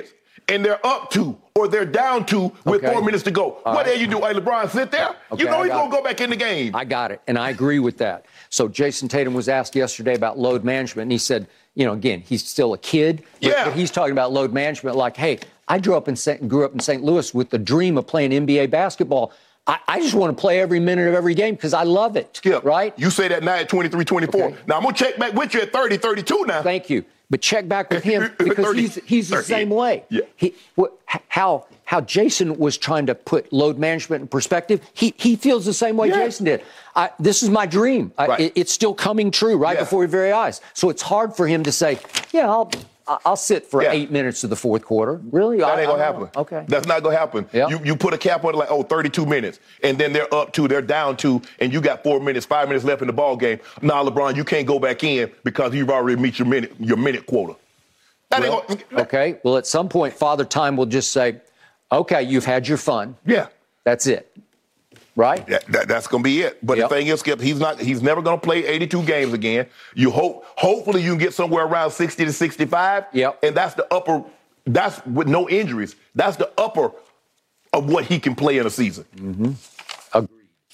Speaker 4: and they're up two or they're down two with
Speaker 5: Okay.
Speaker 4: four minutes to go.
Speaker 5: All
Speaker 4: what
Speaker 5: right.
Speaker 4: do you do? Hey, LeBron, sit there.
Speaker 5: Okay,
Speaker 4: you know
Speaker 5: I
Speaker 4: he's
Speaker 5: got
Speaker 4: going to
Speaker 5: it.
Speaker 4: go back in the game.
Speaker 5: I got it, and I agree with that. So Jason Tatum was asked yesterday about load management, and he said, you know, again, he's still a kid, but,
Speaker 4: Yeah.
Speaker 5: but he's talking about load management like, hey, I grew up in Saint, grew up in Saint Louis with the dream of playing N B A basketball. I, I just want to play every minute of every game because I love it.
Speaker 4: Skip,
Speaker 5: right?
Speaker 4: You say that now at twenty-three twenty-four.
Speaker 5: Okay.
Speaker 4: Now, I'm going to check back with you at thirty thirty-two now.
Speaker 5: Thank you. But check back with him because
Speaker 4: thirty,
Speaker 5: he's he's the
Speaker 4: thirty.
Speaker 5: same way.
Speaker 4: Yeah.
Speaker 5: He, what, how how Jason was trying to put load management in perspective, he he feels the same way
Speaker 4: Yeah.
Speaker 5: Jason did. I, this is my dream. I,
Speaker 4: Right.
Speaker 5: it, it's still coming true right
Speaker 4: Yeah.
Speaker 5: before your very eyes. So it's hard for him to say, yeah, I'll I'll sit for
Speaker 4: Yeah.
Speaker 5: eight minutes of the fourth quarter. Really?
Speaker 4: That
Speaker 5: I-
Speaker 4: ain't going to
Speaker 5: I-
Speaker 4: happen.
Speaker 5: Okay.
Speaker 4: That's not going to happen.
Speaker 5: Yeah.
Speaker 4: You you put a cap on it like, oh, thirty-two minutes, and then they're up two, they're down two, and you got four minutes, five minutes left in the ball game. Nah, LeBron, you can't go back in because you've already met your minute your minute quota. That
Speaker 5: Well,
Speaker 4: ain't gonna,
Speaker 5: okay. Well, at some point, Father Time will just say, okay, you've had your fun.
Speaker 4: Yeah.
Speaker 5: That's it. Right?
Speaker 4: That, that, that's going to be it. But
Speaker 5: Yep.
Speaker 4: the thing is, Skip, he's not. He's never going to play eighty-two games again. You hope, hopefully, you can get somewhere around sixty to sixty-five.
Speaker 5: Yep.
Speaker 4: And that's the upper. That's with no injuries. That's the upper of what he can play in a season.
Speaker 5: Mm-hmm. Agreed.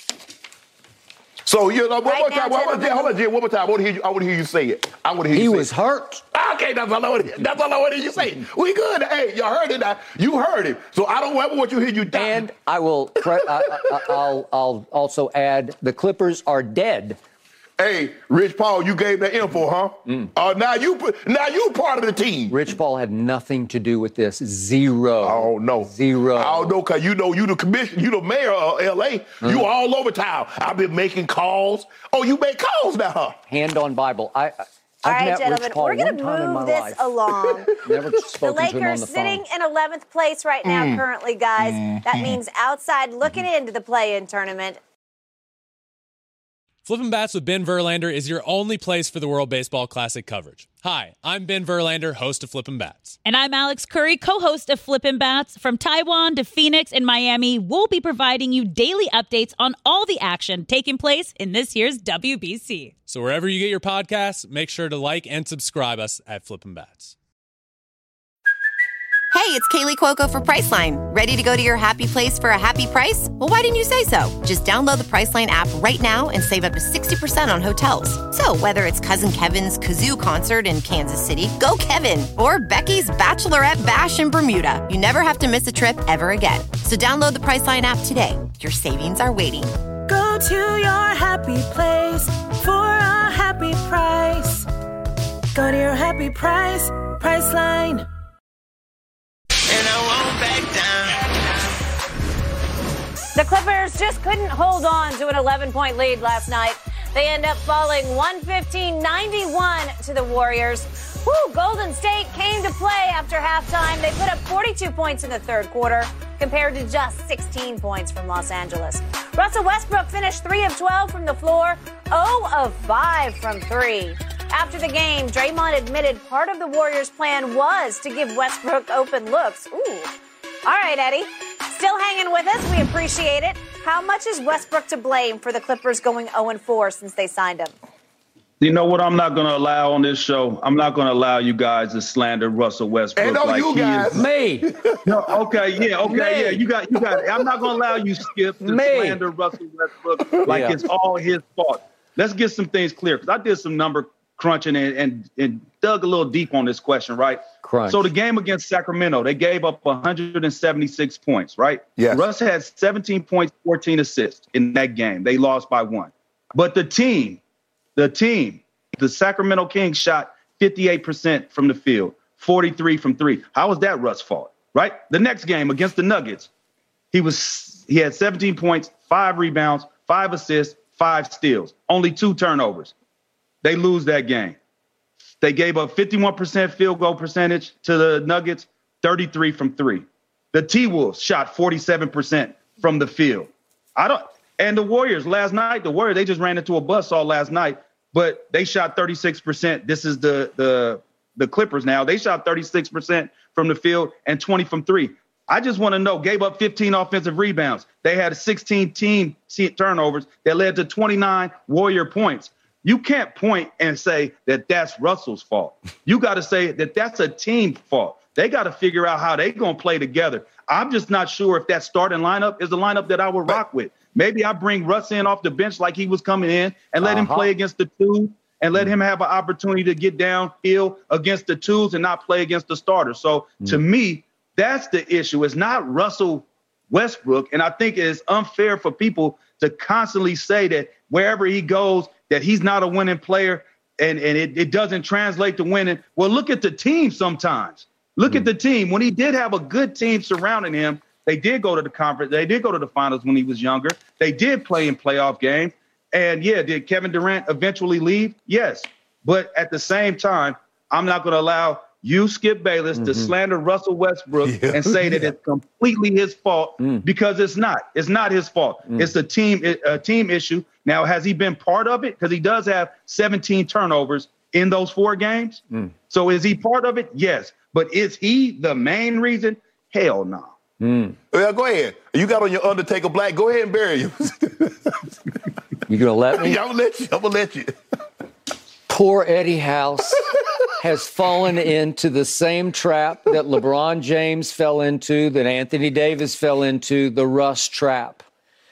Speaker 4: So you know, one
Speaker 3: Right
Speaker 4: more
Speaker 3: now,
Speaker 4: time. One more
Speaker 3: gentlemen.
Speaker 4: time. Hold on, Jim. One more time. I want to hear you. I want to hear you say it. I want to hear
Speaker 5: He
Speaker 4: you.
Speaker 5: was
Speaker 4: say
Speaker 5: hurt.
Speaker 4: it. Okay, that's all I want to hear. That's all I want to hear you say. We good. Hey, y'all heard it now. You heard it. So I don't ever want you to hear you die.
Speaker 5: And I will. Pre- I, I, I'll. I'll also add the Clippers are dead.
Speaker 4: Hey, Rich Paul, you gave that info, huh?
Speaker 5: Mm.
Speaker 4: Uh, now you put- now you part of the team.
Speaker 5: Rich Paul had nothing to do with this. Zero.
Speaker 4: I don't know.
Speaker 5: Zero.
Speaker 4: I don't know, cause you know you the commission, you the mayor of L A. You all over town. I've been making calls. Oh, you make calls now, huh?
Speaker 5: Hand on Bible. I. I
Speaker 3: All
Speaker 5: I've
Speaker 3: right,
Speaker 5: met
Speaker 3: gentlemen,
Speaker 5: Rich Paul
Speaker 3: we're going
Speaker 5: one
Speaker 3: to
Speaker 5: time in my
Speaker 3: move this
Speaker 5: life.
Speaker 3: along.
Speaker 5: Never
Speaker 3: The
Speaker 5: spoken to him on
Speaker 3: Lakers
Speaker 5: the
Speaker 3: sitting
Speaker 5: phone.
Speaker 3: in eleventh place right now,
Speaker 4: Mm.
Speaker 3: currently, guys.
Speaker 4: Mm-hmm.
Speaker 3: That means outside looking into the play-in tournament.
Speaker 8: Flippin' Bats with Ben Verlander is your only place for the World Baseball Classic coverage. Hi, I'm Ben Verlander, host of Flippin' Bats.
Speaker 9: And I'm Alex Curry, co-host of Flippin' Bats. From Taiwan to Phoenix and Miami, we'll be providing you daily updates on all the action taking place in this year's W B C.
Speaker 8: So wherever you get your podcasts, make sure to like and subscribe us at Flippin' Bats.
Speaker 10: Hey, it's Kaylee Cuoco for Priceline. Ready to go to your happy place for a happy price? Well, why didn't you say so? Just download the Priceline app right now and save up to sixty percent on hotels. So whether it's Cousin Kevin's Kazoo Concert in Kansas City, go Kevin, or Becky's Bachelorette Bash in Bermuda, you never have to miss a trip ever again. So download the Priceline app today. Your savings are waiting.
Speaker 11: Go to your happy place for a happy price. Go to your happy price, Priceline.
Speaker 7: And I won't back down.
Speaker 3: The Clippers just couldn't hold on to an eleven-point lead last night. They end up falling one fifteen ninety-one to the Warriors. Woo, Golden State came to play after halftime. They put up forty-two points in the third quarter compared to just sixteen points from Los Angeles. Russell Westbrook finished three of twelve from the floor, zero of five from three. After the game, Draymond admitted part of the Warriors' plan was to give Westbrook open looks. Ooh. All right, Eddie. Still hanging with us. We appreciate it. How much is Westbrook to blame for the Clippers going oh and four since they signed him?
Speaker 12: You know what I'm not going to allow on this show? I'm not going to allow you guys to slander Russell Westbrook.
Speaker 4: Ain't no
Speaker 12: like
Speaker 4: you
Speaker 12: he
Speaker 4: guys.
Speaker 12: Is,
Speaker 5: Me.
Speaker 12: no, okay, yeah, okay,
Speaker 5: Me.
Speaker 12: yeah. You got, you got. I'm not going to allow you, Skip, to
Speaker 5: Me.
Speaker 12: slander Russell Westbrook like
Speaker 5: Yeah.
Speaker 12: it's all his fault. Let's get some things clear because I did some number crunching and, and and dug a little deep on this question, right?
Speaker 5: Crunch.
Speaker 12: So the game against Sacramento, they gave up one hundred seventy-six points, right?
Speaker 4: Yes.
Speaker 12: Russ had seventeen points, fourteen assists in that game. They lost by one. But the team, the team, the Sacramento Kings shot fifty-eight percent from the field, forty-three from three. How was that Russ' fault, right? The next game against the Nuggets, he was he had seventeen points, five rebounds, five assists, five steals, only two turnovers. They lose that game. They gave up fifty-one percent field goal percentage to the Nuggets, thirty-three from three. The T-Wolves shot forty-seven percent from the field. I don't, and the Warriors last night, the Warriors, they just ran into a buzzsaw last night, but they shot thirty-six percent. This is the the the Clippers now. They shot thirty-six percent from the field and twenty from three. I just want to know, gave up fifteen offensive rebounds. They had sixteen team turnovers that led to twenty-nine Warrior points. you can't point and say that that's Russell's fault. You got to say that that's a team fault. They got to figure out how they're going to play together. I'm just not sure if that starting lineup is the lineup that I would rock with. Maybe I bring Russ in off the bench like he was coming in and let uh-huh. him play against the two and let him have an opportunity to get downhill against the twos and not play against the starters. So mm. to me, that's the issue. It's not Russell Westbrook. And I think it is unfair for people to constantly say that wherever he goes, that he's not a winning player and, and it, it doesn't translate to winning. Well, look at the team sometimes. Look mm. at the team. When he did have a good team surrounding him, they did go to the conference. They did go to the finals when he was younger. They did play in playoff games. And, yeah, did Kevin Durant eventually leave? Yes. But at the same time, I'm not going to allow you, Skip Bayless, mm-hmm. to slander Russell Westbrook yeah. and say that yeah. it's completely his fault mm. because it's not. It's not his fault. Mm. It's a team, a team issue. Now, has he been part of it? Because he does have seventeen turnovers in those four games. Mm. So is he part of it? Yes. But is he the main reason? Hell no.
Speaker 4: Mm. Well, go ahead. You got on your Undertaker black. Go ahead and bury him.
Speaker 5: You gonna let me?
Speaker 4: I'm gonna let you. I'm gonna let you.
Speaker 5: Poor Eddie House has fallen into the same trap that LeBron James fell into, that Anthony Davis fell into, the Russ trap.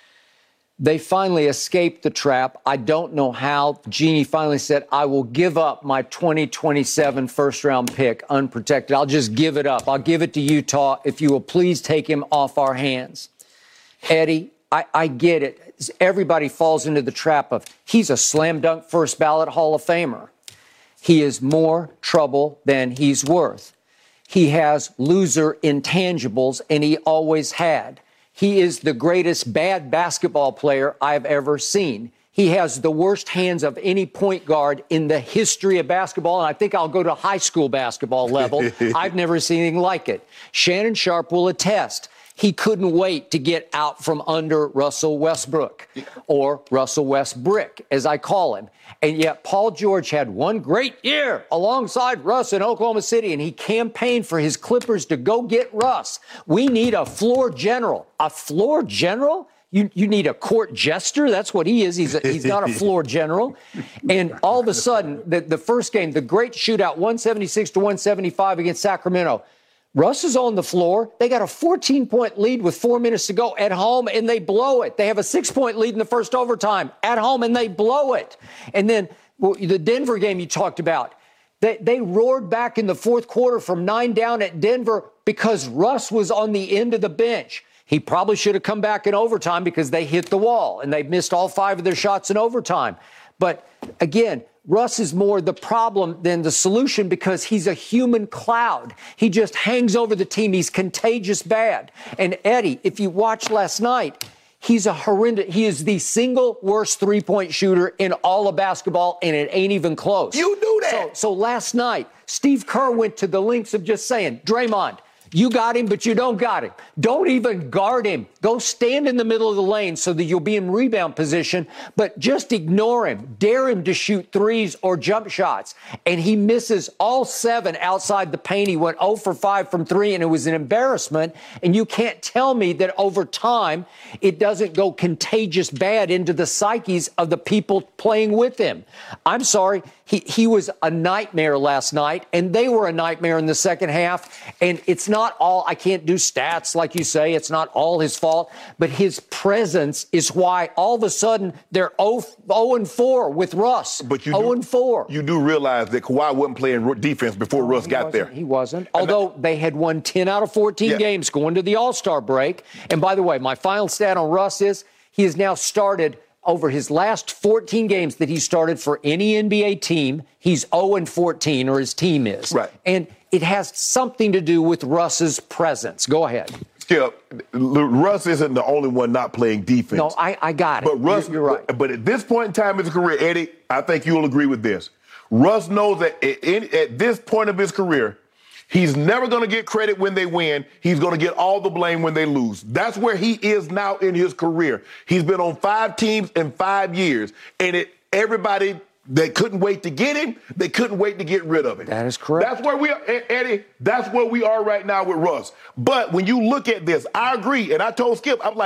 Speaker 5: They finally escaped the trap. I don't know how. Jeannie finally said, I will give up my twenty twenty-seven first-round pick unprotected. I'll just give it up. I'll give it to Utah if you will please take him off our hands. Eddie, I, I get it. Everybody falls into the trap of he's a slam dunk first ballot Hall of Famer. He is more trouble than he's worth. He has loser intangibles, and he always had. He is the greatest bad basketball player I've ever seen. He has the worst hands of any point guard in the history of basketball, and I think I'll go to high school basketball level. I've never seen anything like it. Shannon Sharpe will attest. He couldn't wait to get out from under Russell Westbrook, or Russell Westbrick, as I call him. And yet Paul George had one great year alongside Russ in Oklahoma City, and he campaigned for his Clippers to go get Russ. We need a floor general. A floor general? You, you need a court jester? That's what he is. He's, a, he's not a floor general. And all of a sudden, the, the first game, the great shootout, one seventy-six to one seventy-five against Sacramento, Russ is on the floor. They got a fourteen-point lead with four minutes to go at home, and they blow it. They have a six-point lead in the first overtime at home, and they blow it. And then well, the Denver game you talked about, they, they roared back in the fourth quarter from nine down at Denver because Russ was on the end of the bench. He probably should have come back in overtime because they hit the wall, and they missed all five of their shots in overtime. But, again, Russ is more the problem than the solution because he's a human cloud. He just hangs over the team. He's contagious bad. And Eddie, if you watched last night, he's a horrendous, he is the single worst three-point shooter in all of basketball, and it ain't even close.
Speaker 4: You knew that.
Speaker 5: So, so last night, Steve Kerr went to the lengths of just saying, Draymond, you got him, but you don't got him. Don't even guard him. Go stand in the middle of the lane so that you'll be in rebound position, but just ignore him. Dare him to shoot threes or jump shots. And he misses all seven outside the paint. He went zero for five from three, and it was an embarrassment. And you can't tell me that over time it doesn't go contagious bad into the psyches of the people playing with him. I'm sorry. He, he was a nightmare last night, and they were a nightmare in the second half. And it's not all, I can't do stats like you say, it's not all his fault, but his presence is why all of a sudden they're oh and four with Russ. But you oh and four.
Speaker 4: You do realize that Kawhi wasn't playing defense before no, Russ got there.
Speaker 5: He wasn't. Although that, they had won ten out of fourteen yeah. games going to the All-Star break. And by the way, my final stat on Russ is he has now started over his last fourteen games that he started for any N B A team, he's oh and fourteen, or his team is.
Speaker 4: Right.
Speaker 5: And it has something to do with Russ's presence. Go ahead.
Speaker 4: Skip, Russ isn't the only one not playing defense.
Speaker 5: No, I, I got it.
Speaker 4: But Russ,
Speaker 5: you're, you're right.
Speaker 4: But, but at this point in time in his career, Eddie, I think you'll agree with this. Russ knows that at, at this point of his career, he's never going to get credit when they win. He's going to get all the blame when they lose. That's where he is now in his career. He's been on five teams in five years, and it everybody, they couldn't wait to get him. They couldn't wait to get rid of him.
Speaker 5: That is correct.
Speaker 4: That's where we are, Eddie, that's where we are right now with Russ. But when you look at this, I agree, and I told Skip, I'm like,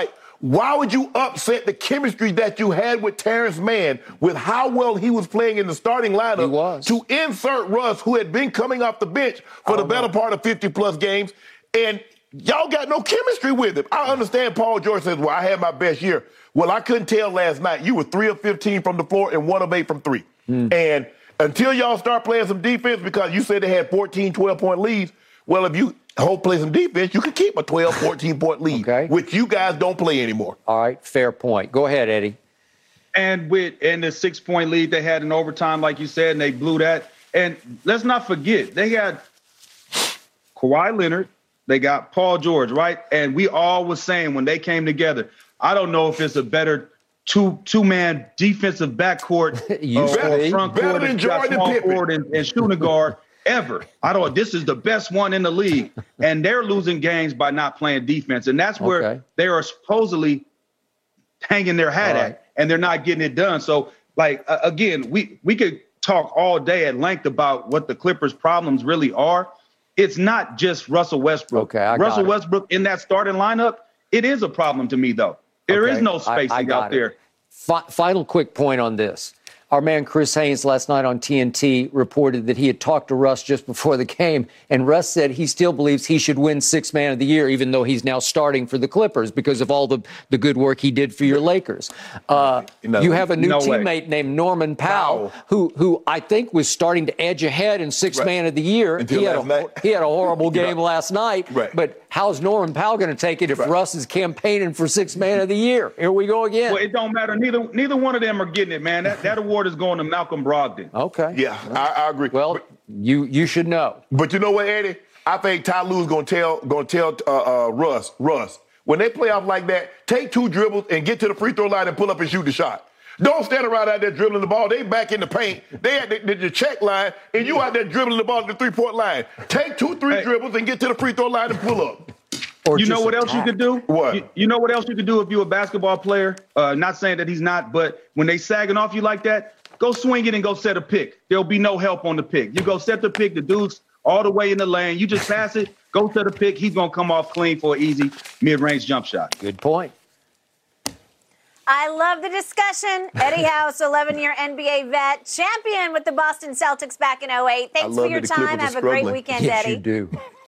Speaker 4: Why would you upset the chemistry that you had with Terrence Mann, with how well he was playing in the starting lineup, to insert Russ, who had been coming off the bench for the better know. part of fifty-plus games, and y'all got no chemistry with him? I understand Paul George says, well, I had my best year. Well, I couldn't tell last night. You were three of fifteen from the floor and one of eight from three. Mm. And until y'all start playing some defense, because you said they had fourteen, twelve-point leads, well, if you hope play some defense, you can keep a twelve, fourteen-point lead, okay. which you guys don't play anymore.
Speaker 5: All right, fair point. Go ahead, Eddie.
Speaker 12: And with and the six-point lead they had in overtime, like you said, and they blew that. And let's not forget, they had Kawhi Leonard, they got Paul George, right? And we all was saying when they came together, I don't know if it's a better two two-man defensive backcourt uh, or front court and small forward and, and shooting guard ever. I don't. This is the best one in the league, and they're losing games by not playing defense, and that's where okay. they are supposedly hanging their hat right. at, and they're not getting it done. So, like uh, again, we we could talk all day at length about what the Clippers' problems really are. It's not just Russell Westbrook.
Speaker 5: Okay, I
Speaker 12: Russell
Speaker 5: got
Speaker 12: Westbrook in that starting lineup, it is a problem to me, though. There okay. is no spacing I, I out there.
Speaker 5: It. F- final quick point on this. Our man Chris Haynes last night on T N T reported that he had talked to Russ just before the game, and Russ said he still believes he should win Sixth Man of the Year, even though he's now starting for the Clippers because of all the, the good work he did for your Lakers. Uh, no, you have a new no teammate way. named Norman Powell, Powell, who who I think was starting to edge ahead in Sixth right. Man of the Year.
Speaker 4: Until
Speaker 5: he, had
Speaker 4: last
Speaker 5: a,
Speaker 4: night.
Speaker 5: he had a horrible game right. last night,
Speaker 4: right.
Speaker 5: but how's Norman Powell going to take it if right. Russ is campaigning for Sixth Man of the Year? Here we go again.
Speaker 12: Well, it don't matter. Neither neither one of them are getting it, man. That, that award is going to Malcolm Brogdon.
Speaker 5: Okay.
Speaker 4: Yeah, I, I agree.
Speaker 5: Well,
Speaker 4: but,
Speaker 5: you you should know.
Speaker 4: But you know what, Eddie? I think Ty Lue's going to tell going to tell uh, uh, Russ, Russ, when they play off like that, take two dribbles and get to the free throw line and pull up and shoot the shot. Don't stand around out there dribbling the ball. They back in the paint. They at the, the, the check line, and you out there dribbling the ball at the three-point line. Take two, three hey. dribbles and get to the free throw line and pull up.
Speaker 12: Or you know what else
Speaker 5: attack.
Speaker 12: you could do?
Speaker 4: What?
Speaker 12: You, you know what else you could do if you're a basketball player? Uh, not saying that he's not, but when they sagging off you like that, go swing it and go set a pick. There'll be no help on the pick. You go set the pick, the dude's all the way in the lane. You just pass it, go set a pick. He's going to come off clean for an easy mid-range jump shot.
Speaker 5: Good point.
Speaker 3: I love the discussion. Eddie House, eleven-year N B A vet, champion with the Boston Celtics back in oh eight. Thanks for your time. Have a great weekend,
Speaker 5: yes,
Speaker 3: Eddie.
Speaker 5: You do.